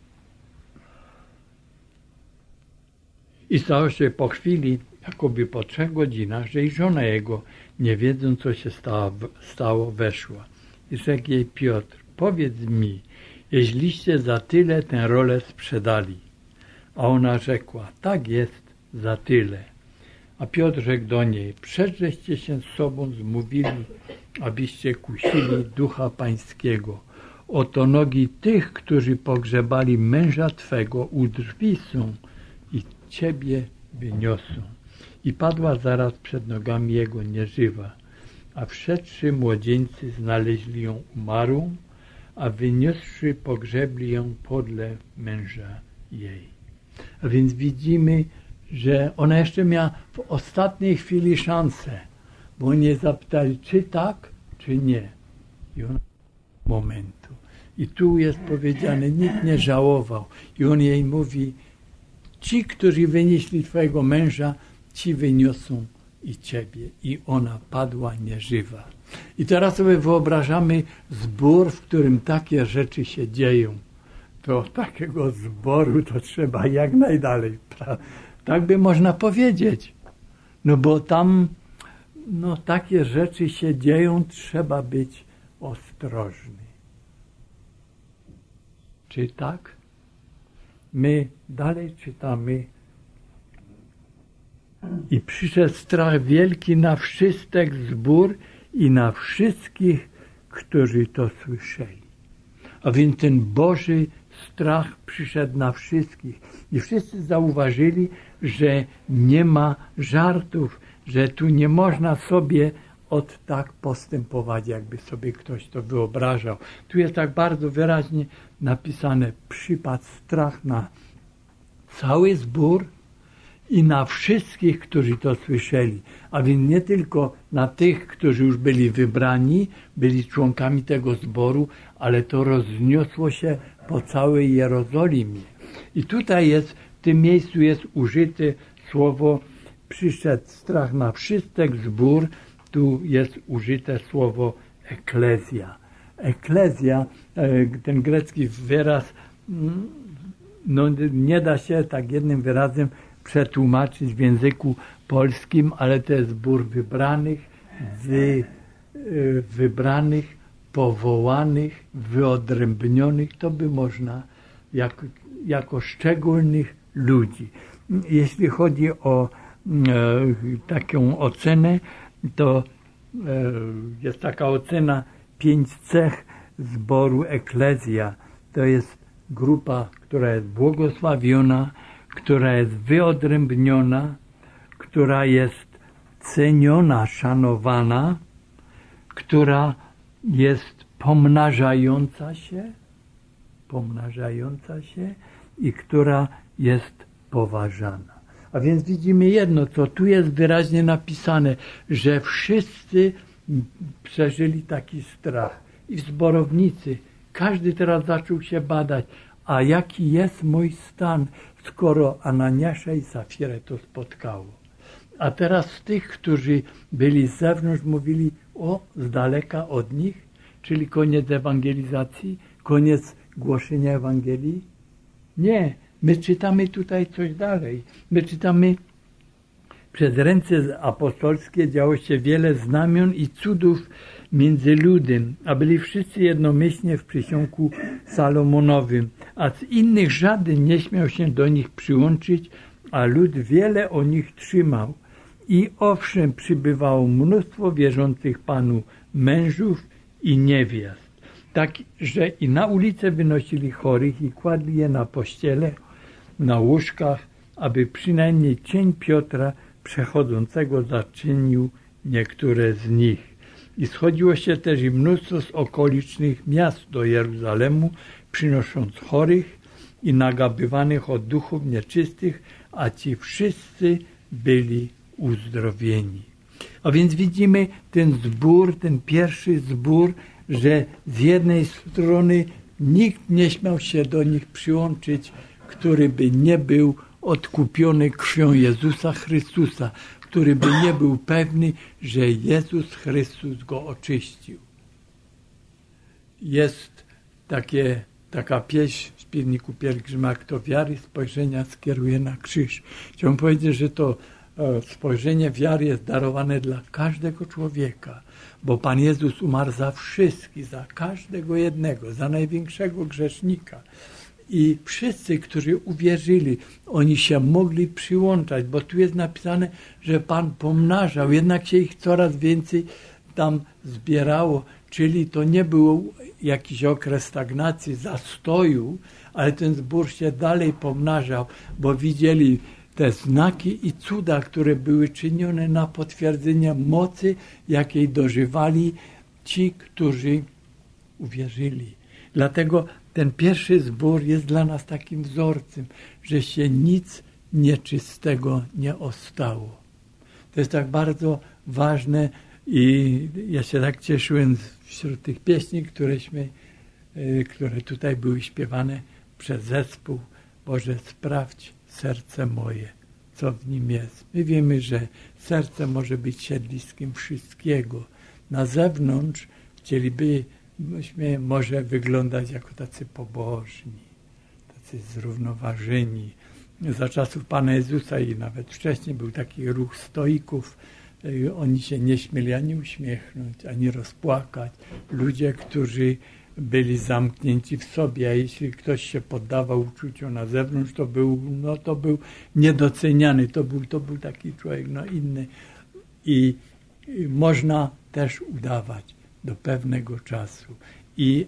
I stało się po chwili, jakoby po trzech godzinach, że i żona jego, nie wiedząc co się stało, stało weszła. I rzekł jej Piotr, powiedz mi, jeźliście za tyle tę rolę sprzedali. A ona rzekła, tak jest, za tyle. A Piotr rzekł do niej, przedżeście się z sobą zmówili, abyście kusili Ducha Pańskiego. Oto nogi tych, którzy pogrzebali męża Twego, u drzwi są i Ciebie wyniosą. I padła zaraz przed nogami jego nieżywa. A wszedłszy młodzieńcy znaleźli ją umarłą, a wyniosłszy pogrzebli ją podle męża jej. A więc widzimy, że ona jeszcze miała w ostatniej chwili szansę, bo oni jej zapytali, czy tak, czy nie. I ona momentu. I tu jest powiedziane, nikt nie żałował. I on jej mówi, ci, którzy wynieśli twojego męża, ci wyniosą i ciebie. I ona padła nieżywa. I teraz sobie wyobrażamy zbór, w którym takie rzeczy się dzieją. To takiego zboru to trzeba jak najdalej. Tak by można powiedzieć. No bo tam no, takie rzeczy się dzieją, trzeba być ostrożny. Czy tak? My dalej czytamy. I przyszedł strach wielki na wszystek zbór i na wszystkich, którzy to słyszeli. A więc ten Boży strach przyszedł na wszystkich. I wszyscy zauważyli, że nie ma żartów, że tu nie można sobie od tak postępować, jakby sobie ktoś to wyobrażał. Tu jest tak bardzo wyraźnie napisane, przypadł strach na cały zbór i na wszystkich, którzy to słyszeli. A więc nie tylko na tych, którzy już byli wybrani, byli członkami tego zboru, ale to rozniosło się po całej Jerozolimie. I tutaj jest, w tym miejscu jest użyte słowo przyszedł strach na wszystek zbór, tu jest użyte słowo eklezja. Eklezja, ten grecki wyraz, no nie da się tak jednym wyrazem przetłumaczyć w języku polskim, ale to jest zbór wybranych, wy, wybranych, powołanych, wyodrębnionych, to by można jako, jako szczególnych ludzi. Jeśli chodzi o e, taką ocenę, to e, jest taka ocena pięć cech zboru eklezja. To jest grupa, która jest błogosławiona, która jest wyodrębniona, która jest ceniona, szanowana, która jest pomnażająca się, pomnażająca się i która jest poważana. A więc widzimy jedno, co tu jest wyraźnie napisane, że wszyscy przeżyli taki strach. I zborownicy, każdy teraz zaczął się badać, a jaki jest mój stan, skoro Ananiasza i Safirę to spotkało. A teraz tych, którzy byli z zewnątrz, mówili, o, z daleka od nich, czyli koniec ewangelizacji, koniec głoszenia Ewangelii. Nie, My czytamy tutaj coś dalej. My czytamy, przez ręce apostolskie działo się wiele znamion i cudów między ludem, a byli wszyscy jednomyślnie w przysionku Salomonowym, a z innych żaden nie śmiał się do nich przyłączyć, a lud wiele o nich trzymał. I owszem, przybywało mnóstwo wierzących Panu mężów i niewiast, tak, że i na ulicę wynosili chorych i kładli je na pościele, na łóżkach, aby przynajmniej cień Piotra przechodzącego zaczynił niektóre z nich. I schodziło się też i mnóstwo z okolicznych miast do Jeruzalemu, przynosząc chorych i nagabywanych od duchów nieczystych, a ci wszyscy byli uzdrowieni. A więc widzimy ten zbór, ten pierwszy zbór, że z jednej strony nikt nie śmiał się do nich przyłączyć, który by nie był odkupiony krwią Jezusa Chrystusa, który by nie był pewny, że Jezus Chrystus go oczyścił. Jest takie, taka pieśń w śpiewniku Pielgrzyma, kto wiary spojrzenia skieruje na krzyż. Chciałbym powiedzieć, że to spojrzenie wiary jest darowane dla każdego człowieka, bo Pan Jezus umarł za wszystkich, za każdego jednego, za największego grzesznika. I wszyscy, którzy uwierzyli, oni się mogli przyłączać, bo tu jest napisane, że Pan pomnażał, jednak się ich coraz więcej tam zbierało, czyli to nie był jakiś okres stagnacji, zastoju, ale ten zbór się dalej pomnażał, bo widzieli te znaki i cuda, które były czynione na potwierdzenie mocy, jakiej dożywali ci, którzy uwierzyli. Dlatego ten pierwszy zbór jest dla nas takim wzorcem, że się nic nieczystego nie ostało. To jest tak bardzo ważne i ja się tak cieszyłem wśród tych pieśni, któreśmy, które tutaj były śpiewane przez zespół. Boże, sprawdź serce moje, co w nim jest. My wiemy, że serce może być siedliskiem wszystkiego. Na zewnątrz chcielibyśmy może wyglądać jako tacy pobożni, tacy zrównoważeni. Za czasów Pana Jezusa i nawet wcześniej był taki ruch stoików. Oni się nie śmieli ani uśmiechnąć, ani rozpłakać. Ludzie, którzy byli zamknięci w sobie, a jeśli ktoś się poddawał uczuciom na zewnątrz, to był, no, to był niedoceniany, to był, to był taki człowiek no, inny. I, i można też udawać do pewnego czasu. I,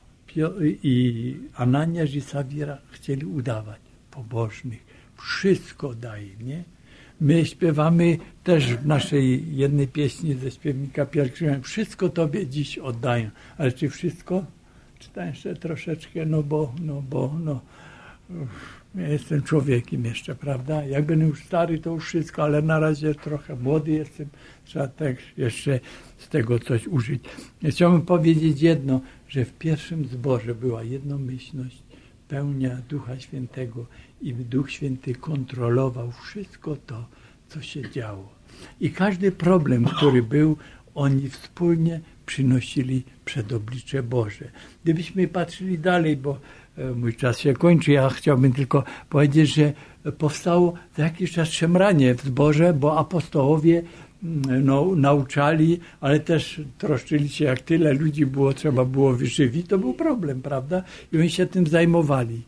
i Ananiasz i Safira chcieli udawać pobożnych. Wszystko daje, nie? My śpiewamy też w naszej jednej pieśni ze śpiewnika Pielgrzyma. Wszystko Tobie dziś oddaję. Ale czy wszystko? Czytam jeszcze troszeczkę, no bo, no bo, no. Ja jestem człowiekiem jeszcze, prawda? Jak będę już stary, to już wszystko, ale na razie trochę młody jestem. Trzeba też jeszcze z tego coś użyć. Ja chciałbym powiedzieć jedno, że w pierwszym zborze była jednomyślność, pełnia Ducha Świętego i Duch Święty kontrolował wszystko to, co się działo. I każdy problem, który był, oni wspólnie przynosili przed oblicze Boże. Gdybyśmy patrzyli dalej, bo mój czas się kończy, ja chciałbym tylko powiedzieć, że powstało za jakiś czas szemranie w zborze, bo apostołowie no, nauczali, ale też troszczyli się, jak tyle ludzi było, trzeba było wyżywić, to był problem, prawda? I oni się tym zajmowali.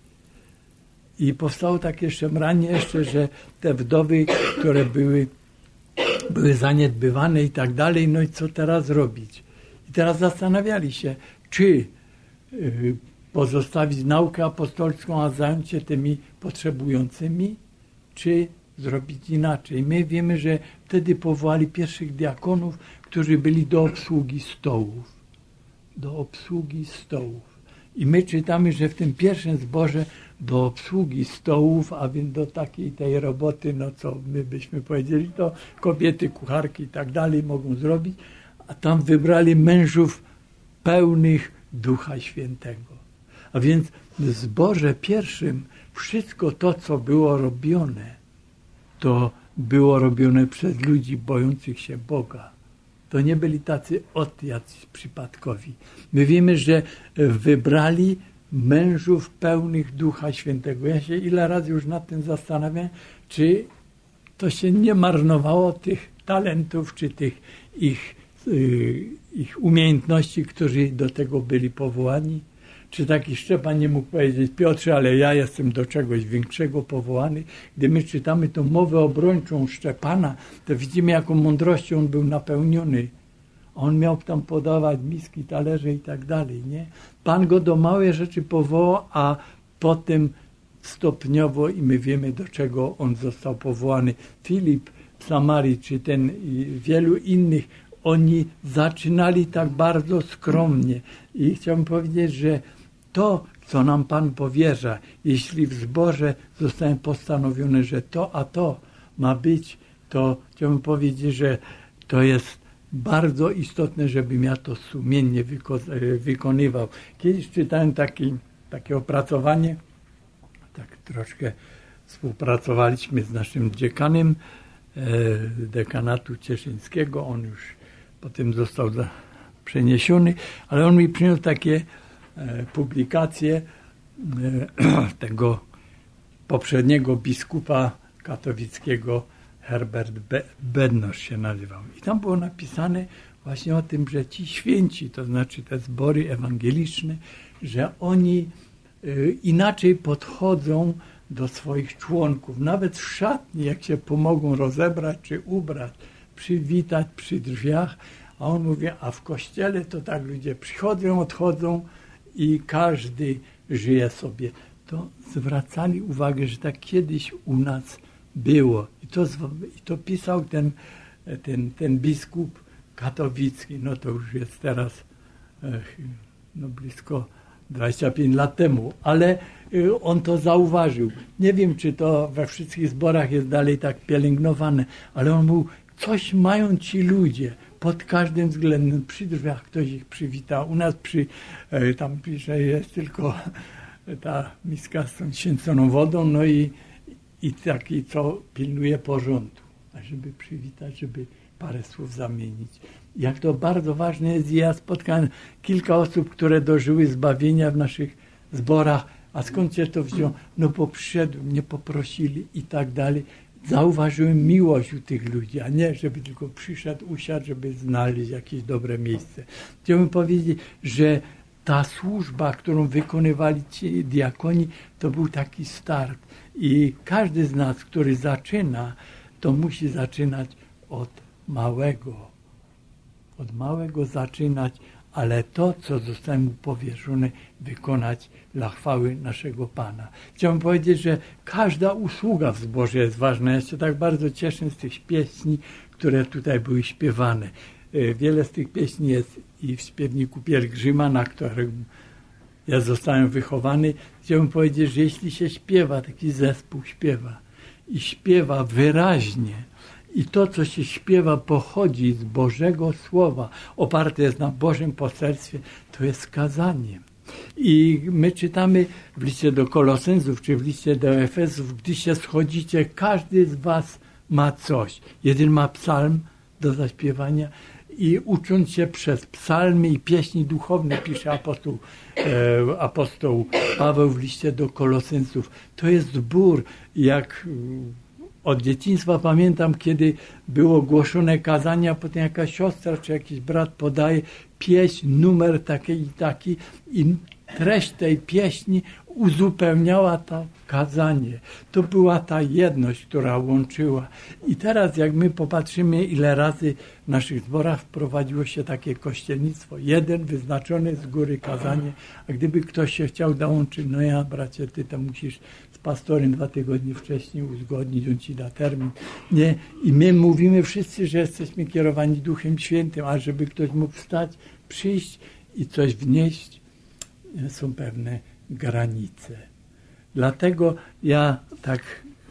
I powstało takie szemranie jeszcze, że te wdowy, które były, były zaniedbywane i tak dalej, no i co teraz robić? I teraz zastanawiali się, czy yy, pozostawić naukę apostolską, a zająć się tymi potrzebującymi, czy zrobić inaczej. My wiemy, że wtedy powołali pierwszych diakonów, którzy byli do obsługi stołów. Do obsługi stołów. I my czytamy, że w tym pierwszym zborze do obsługi stołów, a więc do takiej tej roboty, no co my byśmy powiedzieli, to kobiety, kucharki i tak dalej mogą zrobić, a tam wybrali mężów pełnych Ducha Świętego. A więc w zborze pierwszym wszystko to, co było robione, to było robione przez ludzi bojących się Boga. To nie byli tacy ot jacyś przypadkowi. My wiemy, że wybrali mężów pełnych Ducha Świętego. Ja się ile razy już nad tym zastanawiam, czy to się nie marnowało tych talentów, czy tych ich, y, ich umiejętności, którzy do tego byli powołani. Czy taki Szczepan nie mógł powiedzieć: Piotrze, ale ja jestem do czegoś większego powołany. Gdy my czytamy tą mowę obrończą Szczepana, to widzimy, jaką mądrością on był napełniony. On miał tam podawać miski, talerze i tak dalej, nie? Pan go do małej rzeczy powołał, a potem stopniowo i my wiemy, do czego on został powołany. Filip w Samarii, czy ten i wielu innych, oni zaczynali tak bardzo skromnie. I chciałbym powiedzieć, że to, co nam Pan powierza, jeśli w zborze zostanie postanowione, że to, a to ma być, to chciałbym powiedzieć, że to jest bardzo istotne, żebym ja to sumiennie wyko- wykonywał. Kiedyś czytałem taki, takie opracowanie, tak troszkę współpracowaliśmy z naszym dziekanem e, dekanatu cieszyńskiego, on już potem został za, przeniesiony, ale on mi przyniósł takie e, publikacje e, tego poprzedniego biskupa katowickiego, Herbert Be- Bednosz się nazywał. I tam było napisane właśnie o tym, że ci święci, to znaczy te zbory ewangeliczne, że oni y, inaczej podchodzą do swoich członków. Nawet w szatni, jak się pomogą rozebrać czy ubrać, przywitać przy drzwiach, a on mówi, a w kościele to tak ludzie przychodzą, odchodzą i każdy żyje sobie. To zwracali uwagę, że tak kiedyś u nas było. I to, i to pisał ten, ten, ten biskup katowicki. No to już jest teraz no blisko dwadzieścia pięć lat temu. Ale on to zauważył. Nie wiem, czy to we wszystkich zborach jest dalej tak pielęgnowane, ale on mówił, coś mają ci ludzie pod każdym względem. Przy drzwiach ktoś ich przywita. U nas przy, tam pisze, jest tylko ta miska z tą święconą wodą, no i I taki, co pilnuje porządku, a żeby przywitać, żeby parę słów zamienić. Jak to bardzo ważne jest, ja spotkałem kilka osób, które dożyły zbawienia w naszych zborach, a skąd się to wzięło? No bo przyszedłem, mnie poprosili i tak dalej. Zauważyłem miłość u tych ludzi, a nie, żeby tylko przyszedł, usiadł, żeby znaleźć jakieś dobre miejsce. Chciałbym powiedzieć, że ta służba, którą wykonywali ci diakoni, to był taki start. I każdy z nas, który zaczyna, to musi zaczynać od małego. Od małego zaczynać, ale to, co zostało mu powierzone, wykonać dla chwały naszego Pana. Chciałbym powiedzieć, że każda usługa w zborze jest ważna. Ja się tak bardzo cieszę z tych pieśni, które tutaj były śpiewane. Wiele z tych pieśni jest i w śpiewniku Pielgrzyma, na którym ja zostałem wychowany. Chciałbym powiedzieć, że jeśli się śpiewa, taki zespół śpiewa i śpiewa wyraźnie i to, co się śpiewa, pochodzi z Bożego Słowa, oparte jest na Bożym poselstwie, to jest kazaniem. I my czytamy w liście do Kolosęzów, czy w liście do Efezów, gdy się schodzicie, każdy z was ma coś. Jeden ma psalm do zaśpiewania, i ucząc się przez psalmy i pieśni duchowne, pisze apostoł, e, apostoł Paweł w liście do Kolosęców. To jest zbór, jak od dzieciństwa pamiętam, kiedy było głoszone kazania, potem jakaś siostra czy jakiś brat podaje pieśń, numer taki i taki i treść tej pieśni uzupełniała to kazanie. To była ta jedność, która łączyła. I teraz jak my popatrzymy, ile razy w naszych zborach wprowadziło się takie kościelnictwo. Jeden wyznaczony z góry kazanie, a gdyby ktoś się chciał dołączyć, no ja bracie, ty tam musisz z pastorem dwa tygodnie wcześniej uzgodnić, on ci da termin. Nie. I my mówimy wszyscy, że jesteśmy kierowani Duchem Świętym, a żeby ktoś mógł wstać, przyjść i coś wnieść, są pewne granice. Dlatego ja tak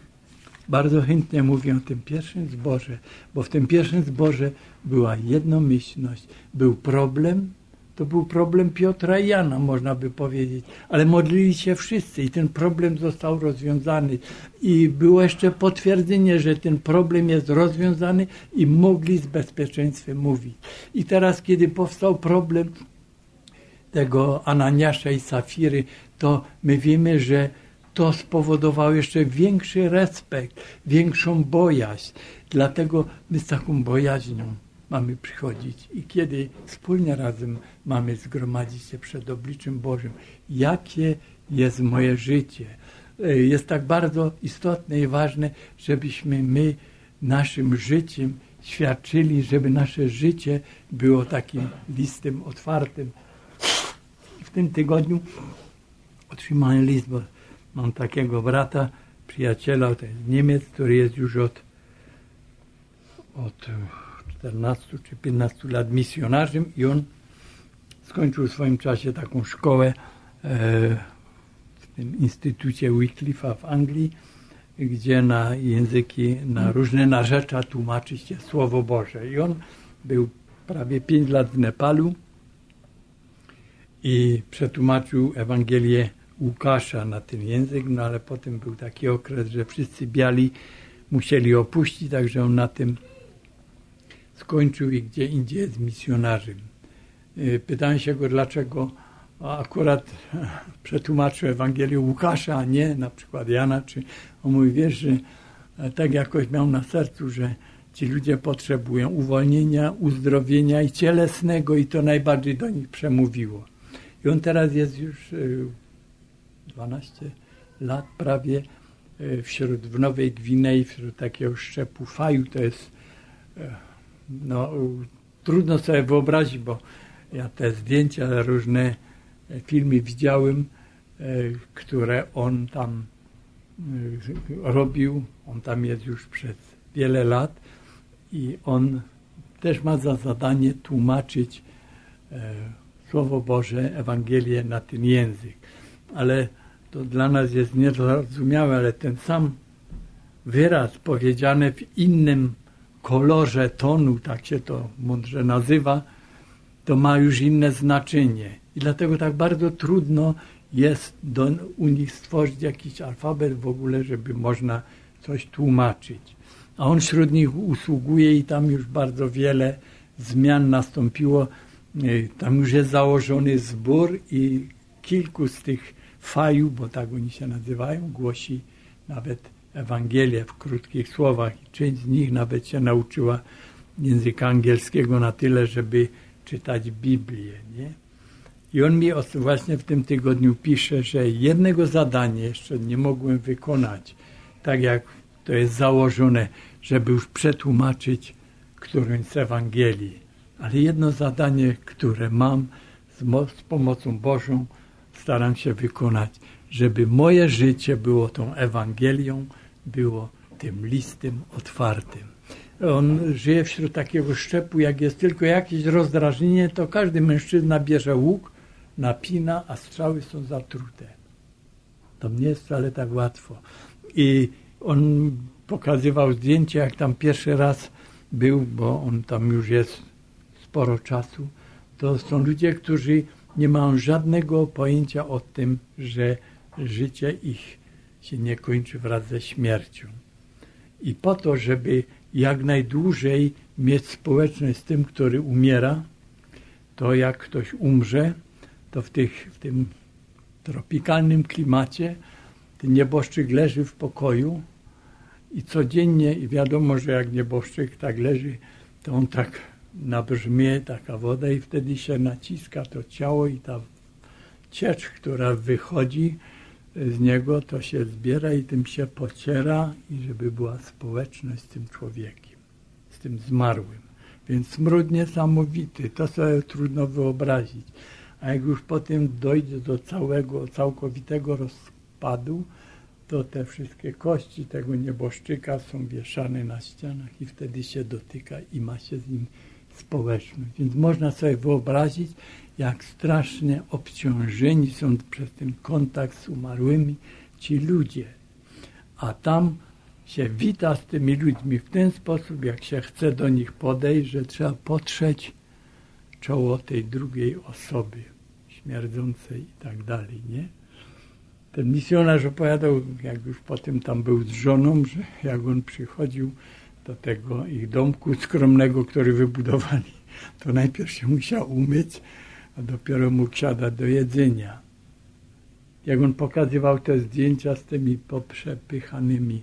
bardzo chętnie mówię o tym pierwszym zborze, bo w tym pierwszym zborze była jednomyślność, był problem, to był problem Piotra i Jana, można by powiedzieć, ale modlili się wszyscy i ten problem został rozwiązany i było jeszcze potwierdzenie, że ten problem jest rozwiązany i mogli z bezpieczeństwem mówić. I teraz, kiedy powstał problem tego Ananiasza i Safiry, to my wiemy, że to spowodowało jeszcze większy respekt, większą bojaźń. Dlatego my z taką bojaźnią mamy przychodzić i kiedy wspólnie razem mamy zgromadzić się przed obliczem Bożym, jakie jest moje życie. Jest tak bardzo istotne i ważne, żebyśmy my naszym życiem świadczyli, żeby nasze życie było takim listem otwartym. W tym tygodniu otrzymałem list, bo mam takiego brata, przyjaciela, to jest Niemiec, który jest już od, od czternastu czy piętnastu lat misjonarzem i on skończył w swoim czasie taką szkołę e, w tym Instytucie Wycliffe'a w Anglii, gdzie na języki, na różne narzecza tłumaczy się Słowo Boże. I on był prawie pięć lat w Nepalu i przetłumaczył Ewangelię Łukasza na ten język, no ale potem był taki okres, że wszyscy biali musieli opuścić, także on na tym skończył i gdzie indziej jest misjonarzem. Pytałem się go, dlaczego akurat przetłumaczył Ewangelię Łukasza, a nie na przykład Jana, czy on mówi, wiesz, że tak jakoś miał na sercu, że ci ludzie potrzebują uwolnienia, uzdrowienia i cielesnego i to najbardziej do nich przemówiło. I on teraz jest już dwanaście lat prawie wśród, w Nowej Gwinei, wśród takiego szczepu faju. To jest, no, trudno sobie wyobrazić, bo ja te zdjęcia, różne filmy widziałem, które on tam robił. On tam jest już przez wiele lat i on też ma za zadanie tłumaczyć Słowo Boże, Ewangelię na ten język. Ale to dla nas jest niezrozumiałe, ale ten sam wyraz powiedziany w innym kolorze tonu, tak się to mądrze nazywa, to ma już inne znaczenie. I dlatego tak bardzo trudno jest do, u nich stworzyć jakiś alfabet w ogóle, żeby można coś tłumaczyć. A on wśród nich usługuje i tam już bardzo wiele zmian nastąpiło. Tam już jest założony zbór i kilku z tych fajów, bo tak oni się nazywają, głosi nawet Ewangelię w krótkich słowach. I część z nich nawet się nauczyła języka angielskiego na tyle, żeby czytać Biblię, nie? I on mi właśnie w tym tygodniu pisze, że jednego zadania jeszcze nie mogłem wykonać, tak jak to jest założone, żeby już przetłumaczyć którąś z Ewangelii. Ale jedno zadanie, które mam z, mo- z pomocą Bożą, staram się wykonać, żeby moje życie było tą Ewangelią, było tym listem otwartym. On żyje wśród takiego szczepu, jak jest tylko jakieś rozdrażnienie, to każdy mężczyzna bierze łuk, napina, a strzały są zatrute. To nie jest wcale tak łatwo. I on pokazywał zdjęcie, jak tam pierwszy raz był, bo on tam już jest sporo czasu. To są ludzie, którzy nie mają żadnego pojęcia o tym, że życie ich się nie kończy wraz ze śmiercią. I po to, żeby jak najdłużej mieć społeczność z tym, który umiera, to jak ktoś umrze, to w, tych, w tym tropikalnym klimacie ten nieboszczyk leży w pokoju i codziennie, i wiadomo, że jak nieboszczyk tak leży, to on tak nabrzmie, taka woda i wtedy się naciska to ciało i ta ciecz, która wychodzi z niego, to się zbiera i tym się pociera i żeby była społeczność z tym człowiekiem, z tym zmarłym. Więc smród niesamowity, to sobie trudno wyobrazić. A jak już potem dojdzie do całego, całkowitego rozpadu, to te wszystkie kości tego nieboszczyka są wieszane na ścianach i wtedy się dotyka i ma się z nim społeczność. Więc można sobie wyobrazić, jak strasznie obciążeni są przez ten kontakt z umarłymi ci ludzie. A tam się wita z tymi ludźmi w ten sposób, jak się chce do nich podejść, że trzeba potrzeć czoło tej drugiej osoby, śmierdzącej i tak dalej, nie? Ten misjonarz opowiadał, jak już potem tam był z żoną, że jak on przychodził do tego ich domku skromnego, który wybudowali, to najpierw się musiał umyć, a dopiero mógł siadać do jedzenia. Jak on pokazywał te zdjęcia z tymi poprzepychanymi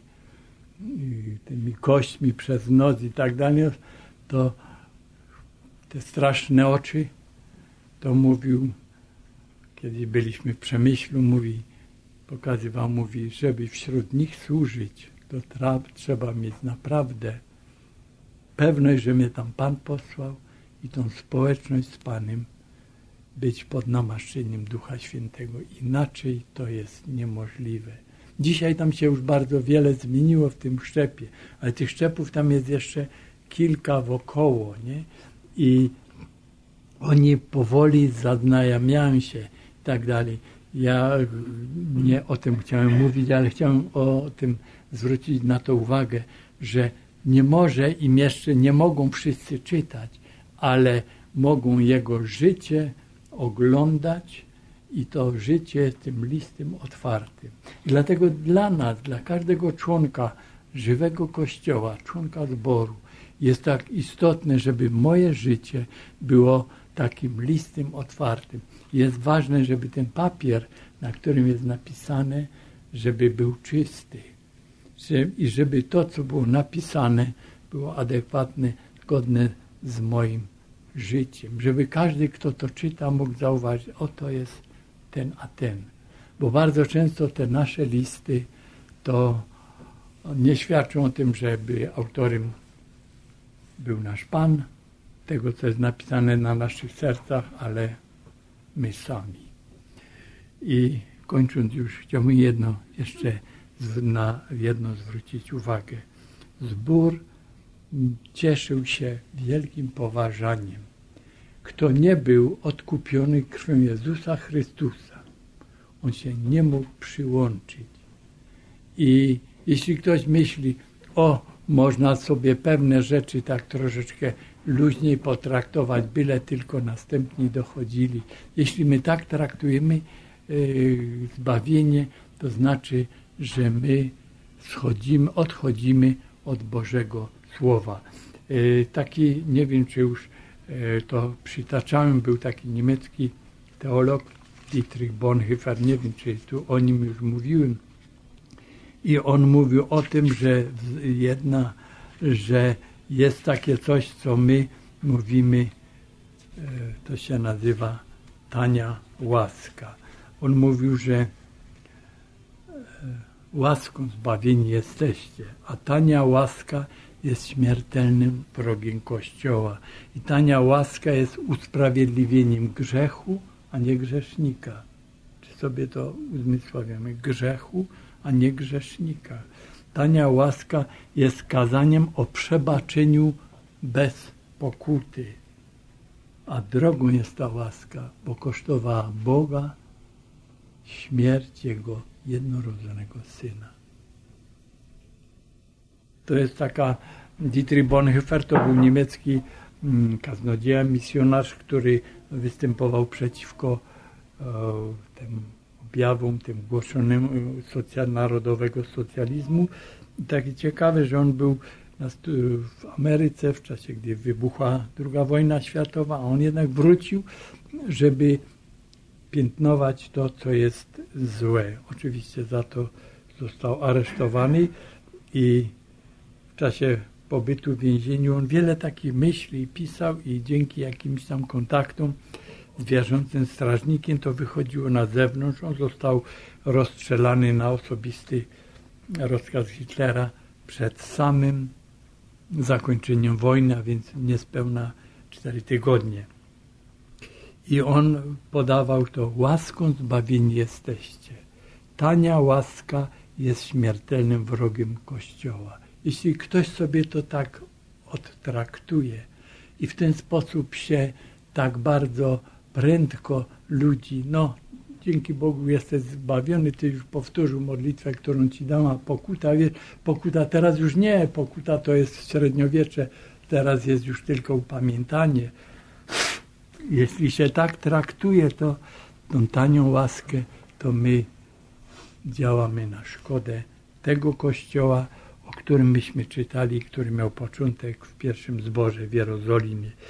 tymi kośćmi przez noc i tak dalej, to te straszne oczy, to mówił, kiedy byliśmy w Przemyślu, mówi, pokazywał, mówi, żeby wśród nich służyć, to tra- trzeba mieć naprawdę pewność, że mnie tam Pan posłał i tą społeczność z Panem być pod namaszczeniem Ducha Świętego. Inaczej to jest niemożliwe. Dzisiaj tam się już bardzo wiele zmieniło w tym szczepie, ale tych szczepów tam jest jeszcze kilka wokoło, nie? I oni powoli zaznajamiają się i tak dalej. Ja nie o tym chciałem mówić, ale chciałem o tym zwrócić na to uwagę, że nie może im jeszcze nie mogą wszyscy czytać, ale mogą jego życie oglądać i to życie tym listem otwartym. I dlatego dla nas, dla każdego członka żywego Kościoła, członka zboru, jest tak istotne, żeby moje życie było takim listem otwartym. Jest ważne, żeby ten papier, na którym jest napisane, żeby był czysty. I żeby to, co było napisane, było adekwatne, zgodne z moim życiem. Żeby każdy, kto to czyta, mógł zauważyć, o to jest ten a ten. Bo bardzo często te nasze listy to nie świadczą o tym, żeby autorem był nasz Pan, tego, co jest napisane na naszych sercach, ale my sami. I kończąc już, chciałbym jedno jeszcze na jedno zwrócić uwagę. Zbór cieszył się wielkim poważaniem. Kto nie był odkupiony krwią Jezusa Chrystusa, on się nie mógł przyłączyć. I jeśli ktoś myśli, o, można sobie pewne rzeczy tak troszeczkę luźniej potraktować, byle tylko następni dochodzili. Jeśli my tak traktujemy yy, zbawienie, to znaczy, że my schodzimy, odchodzimy od Bożego Słowa. Yy, taki, nie wiem, czy już yy, to przytaczałem, był taki niemiecki teolog Dietrich Bonhoeffer, nie wiem, czy tu o nim już mówiłem. I on mówił o tym, że jedna, że jest takie coś, co my mówimy, to się nazywa tania łaska. On mówił, że łaską zbawieni jesteście, a tania łaska jest śmiertelnym wrogiem Kościoła. I tania łaska jest usprawiedliwieniem grzechu, a nie grzesznika. Czy sobie to uzmysławiamy? Grzechu, a nie grzesznika. Tania łaska jest kazaniem o przebaczeniu bez pokuty. A drogą jest ta łaska, bo kosztowała Boga śmierć Jego jednorodzonego Syna. To jest taka, Dietrich Bonhoeffer to był niemiecki mm, kaznodzieja, misjonarz, który występował przeciwko e, tym objawom, tym głoszonym socjal, narodowego socjalizmu. I takie ciekawe, że on był w Ameryce w czasie, gdy wybuchła druga wojna światowa, a on jednak wrócił, żeby piętnować to, co jest złe. Oczywiście za to został aresztowany i w czasie pobytu w więzieniu on wiele takich myśli pisał i dzięki jakimś tam kontaktom z wierzącym strażnikiem to wychodziło na zewnątrz. On został rozstrzelany na osobisty rozkaz Hitlera przed samym zakończeniem wojny, a więc niespełna cztery tygodnie. I on podawał to, łaską zbawieni jesteście. Tania łaska jest śmiertelnym wrogiem Kościoła. Jeśli ktoś sobie to tak odtraktuje i w ten sposób się tak bardzo prędko ludzi, no dzięki Bogu jesteś zbawiony, ty już powtórzył modlitwę, którą ci dała pokuta. Wiesz, pokuta teraz już nie, pokuta to jest średniowiecze, teraz jest już tylko upamiętanie. Jeśli się tak traktuje to, tą tanią łaskę, to my działamy na szkodę tego Kościoła, o którym myśmy czytali, który miał początek w pierwszym zborze w Jerozolimie.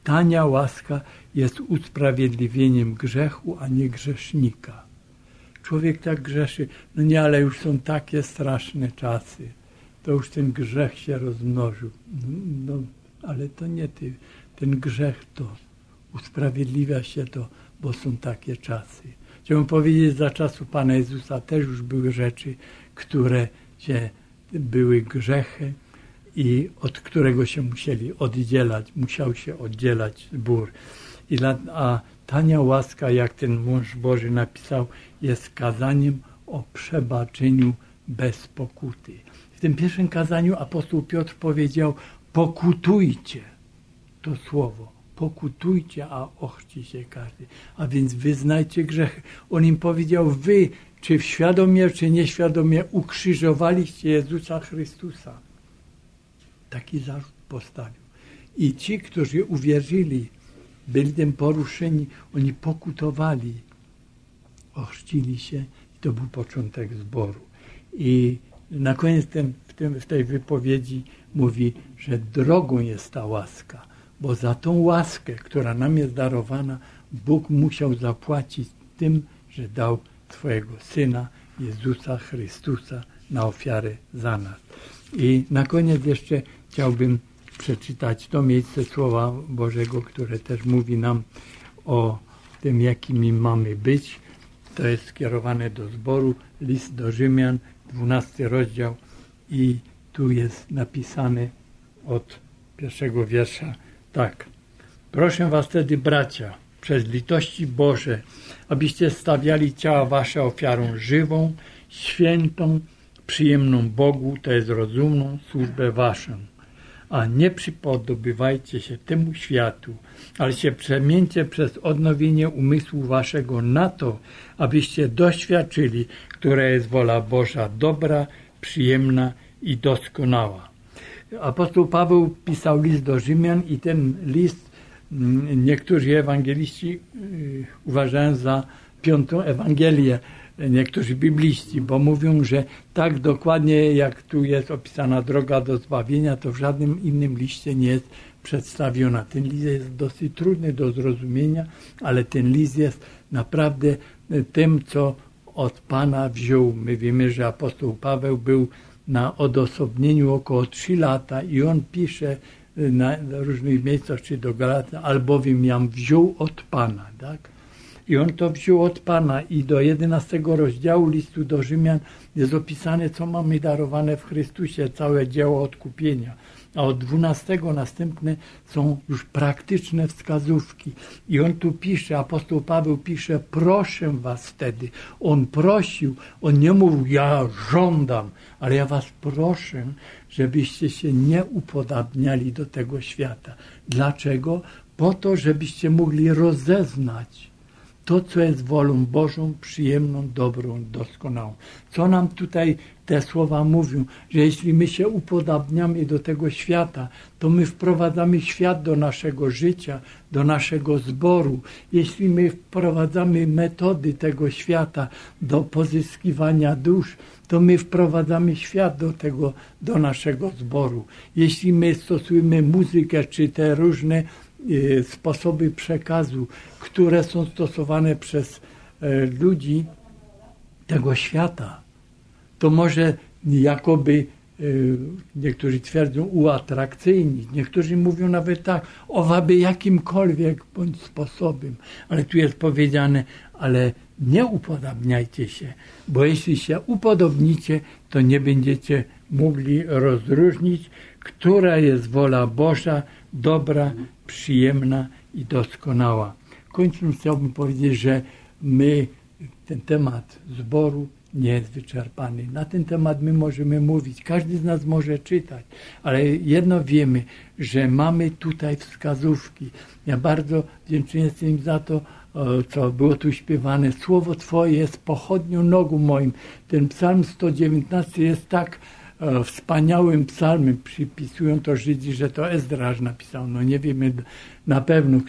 tania łaska jest usprawiedliwieniem grzechu, a nie grzesznika. Człowiek tak grzeszy, no nie, ale już są takie straszne czasy, to już ten grzech się rozmnożył. No, ale to nie ty, ten grzech to usprawiedliwia się to, bo są takie czasy. Chciałbym powiedzieć, za czasu Pana Jezusa też już były rzeczy, które się, były grzechy i od którego się musieli oddzielać, musiał się oddzielać zbór. I dla, a tania łaska, jak ten mąż Boży napisał, jest kazaniem o przebaczeniu bez pokuty. W tym pierwszym kazaniu apostoł Piotr powiedział: pokutujcie. To słowo. Pokutujcie, a ochrzci się każdy. A więc wyznajcie grzechy. On im powiedział: wy, czy świadomie, czy nieświadomie ukrzyżowaliście Jezusa Chrystusa. Taki zarzut postawił. I ci, którzy uwierzyli, byli tym poruszeni, oni pokutowali, ochrzcili się i to był początek zboru. I na koniec ten, w, tym, w tej wypowiedzi mówi, że drogą jest ta łaska, bo za tą łaskę, która nam jest darowana, Bóg musiał zapłacić tym, że dał swojego Syna, Jezusa Chrystusa, na ofiarę za nas. I na koniec jeszcze chciałbym przeczytać to miejsce Słowa Bożego, które też mówi nam o tym, jakimi mamy być. To jest skierowane do zboru, list do Rzymian, dwunasty rozdział i tu jest napisane od pierwszego wiersza tak. Proszę was tedy, bracia, przez litości Boże, abyście stawiali ciała wasze ofiarą żywą, świętą, przyjemną Bogu, to jest rozumną służbę waszą. A nie przypodobywajcie się temu światu, ale się przemieńcie przez odnowienie umysłu waszego na to, abyście doświadczyli, która jest wola Boża dobra, przyjemna i doskonała. Apostoł Paweł pisał list do Rzymian i ten list niektórzy ewangeliści yy, uważają za piątą Ewangelię, niektórzy bibliści, bo mówią, że tak dokładnie jak tu jest opisana droga do zbawienia, to w żadnym innym liście nie jest przedstawiona. Ten list jest dosyć trudny do zrozumienia, ale ten list jest naprawdę tym, co od Pana wziął. My wiemy, że apostoł Paweł był na odosobnieniu około trzy lata i on pisze na różnych miejscach, czy do Galacji, albowiem jam wziął od Pana, tak? I on to wziął od Pana i do jedenastego rozdziału listu do Rzymian jest opisane, co mamy darowane w Chrystusie, całe dzieło odkupienia. A od dwunastego następne są już praktyczne wskazówki. I on tu pisze, apostoł Paweł pisze, proszę was wtedy. On prosił, on nie mówił, ja żądam, ale ja was proszę, żebyście się nie upodabniali do tego świata. Dlaczego? Po to, żebyście mogli rozeznać to, co jest wolą Bożą, przyjemną, dobrą, doskonałą. Co nam tutaj te słowa mówią? Że jeśli my się upodabniamy do tego świata, to my wprowadzamy świat do naszego życia, do naszego zboru. Jeśli my wprowadzamy metody tego świata do pozyskiwania dusz, to my wprowadzamy świat do tego, do naszego zboru. Jeśli my stosujemy muzykę, czy te różne sposoby przekazu, które są stosowane przez ludzi tego świata, to może jakoby niektórzy twierdzą uatrakcyjnić, niektórzy mówią nawet tak, owaby jakimkolwiek bądź sposobem, ale tu jest powiedziane, ale nie upodabniajcie się, bo jeśli się upodobnicie, to nie będziecie mogli rozróżnić, która jest wola Boża, dobra, przyjemna i doskonała. Kończąc, chciałbym powiedzieć, że my, ten temat zboru nie jest wyczerpany. Na ten temat my możemy mówić, każdy z nas może czytać, ale jedno wiemy, że mamy tutaj wskazówki. Ja bardzo wdzięczny jestem im za to, co było tu śpiewane. Słowo Twoje jest pochodnią nogu moim. Ten psalm sto dziewiętnasty jest tak wspaniałym psalmem, przypisują to Żydzi, że to Ezdraż napisał, no nie wiemy na pewno kto,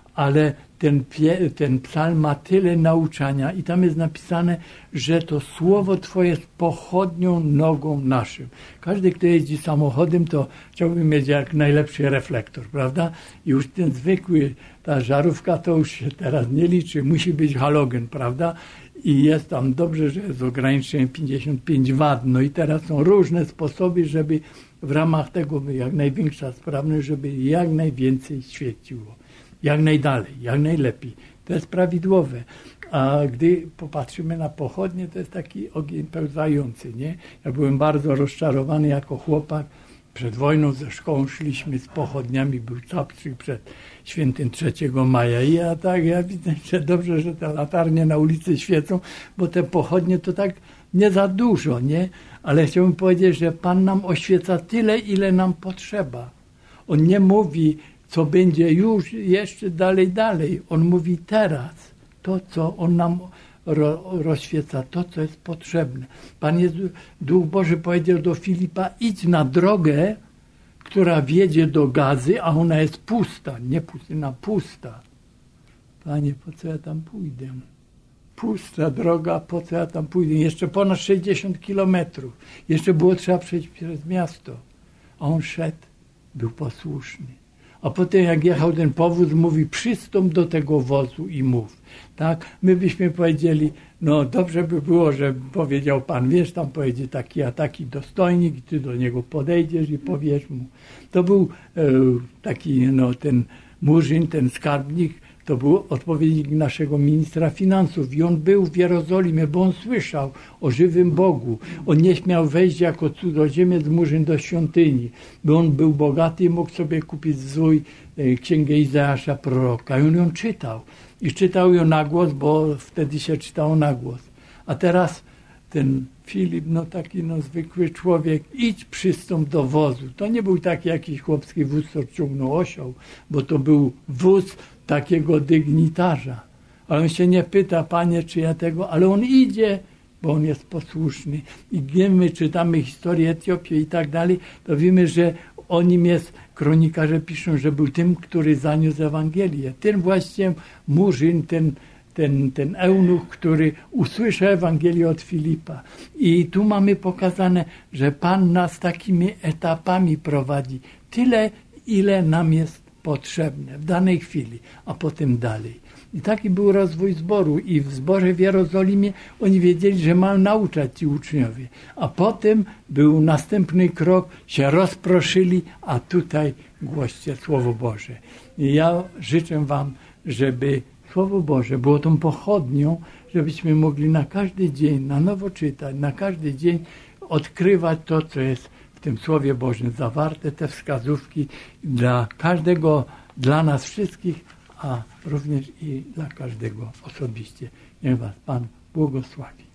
ale ten, pie, ten psalm ma tyle nauczania i tam jest napisane, że to słowo Twoje jest pochodnią nogą naszym. Każdy, kto jeździ samochodem, to chciałby mieć jak najlepszy reflektor, prawda? I już ten zwykły, ta żarówka to już się teraz nie liczy, musi być halogen, prawda? I jest tam dobrze, że jest ograniczenie pięćdziesiąt pięć watów. No i teraz są różne sposoby, żeby w ramach tego jak największa sprawność, żeby jak najwięcej świeciło. Jak najdalej, jak najlepiej. To jest prawidłowe. A gdy popatrzymy na pochodnie, to jest taki ogień pełzający, nie? Ja byłem bardzo rozczarowany jako chłopak. Przed wojną ze szkołą szliśmy z pochodniami, był Czapczyk przed świętym trzeciego maja. I ja tak, ja widzę, że dobrze, że te latarnie na ulicy świecą, bo te pochodnie to tak nie za dużo, nie? Ale chciałbym powiedzieć, że Pan nam oświeca tyle, ile nam potrzeba. On nie mówi, co będzie już jeszcze dalej, dalej. On mówi teraz to, co On nam ro, rozświeca, to, co jest potrzebne. Pan Jezus, Duch Boży powiedział do Filipa, idź na drogę, która wiedzie do Gazy, a ona jest pusta, nie pustyna, pusta. Panie, po co ja tam pójdę? Pusta droga, po co ja tam pójdę? Jeszcze ponad sześćdziesiąt kilometrów. Jeszcze było trzeba przejść przez miasto. A on szedł, był posłuszny. A potem jak jechał ten powóz, mówi, przystąp do tego wozu i mów. Tak? My byśmy powiedzieli, no dobrze by było, że powiedział Pan, wiesz, tam pojedzie taki a taki dostojnik i ty do niego podejdziesz i powiesz mu. To był e, taki, no ten murzyn, ten skarbnik, to był odpowiednik naszego ministra finansów i on był w Jerozolimie, bo on słyszał o żywym Bogu. On nie śmiał wejść jako cudzoziemiec murzyn do świątyni, bo on był bogaty i mógł sobie kupić zwój księgę Izajasza proroka. I on ją czytał. I czytał ją na głos, bo wtedy się czytało na głos. A teraz ten Filip, no taki no zwykły człowiek, idź przystąp do wozu. To nie był taki jakiś chłopski wóz, co ciągnął osioł, bo to był wóz takiego dygnitarza. Ale on się nie pyta, Panie, czy ja tego, ale on idzie, bo on jest posłuszny. I gdy my czytamy historię Etiopii i tak dalej, to wiemy, że o nim jest, kronikarze piszą, że był tym, który zaniósł Ewangelię. Ten właśnie murzyn, ten, ten, ten eunuch, który usłyszał Ewangelię od Filipa. I tu mamy pokazane, że Pan nas takimi etapami prowadzi. Tyle, ile nam jest potrzebne w danej chwili, a potem dalej. I taki był rozwój zboru. I w zborze w Jerozolimie oni wiedzieli, że mają nauczać ci uczniowie. A potem był następny krok, się rozproszyli, a tutaj głoście Słowo Boże. I ja życzę wam, żeby Słowo Boże było tą pochodnią, żebyśmy mogli na każdy dzień na nowo czytać, na każdy dzień odkrywać to, co jest w tym Słowie Bożym zawarte, te wskazówki dla każdego, dla nas wszystkich, a również i dla każdego osobiście. Niech was Pan błogosławi.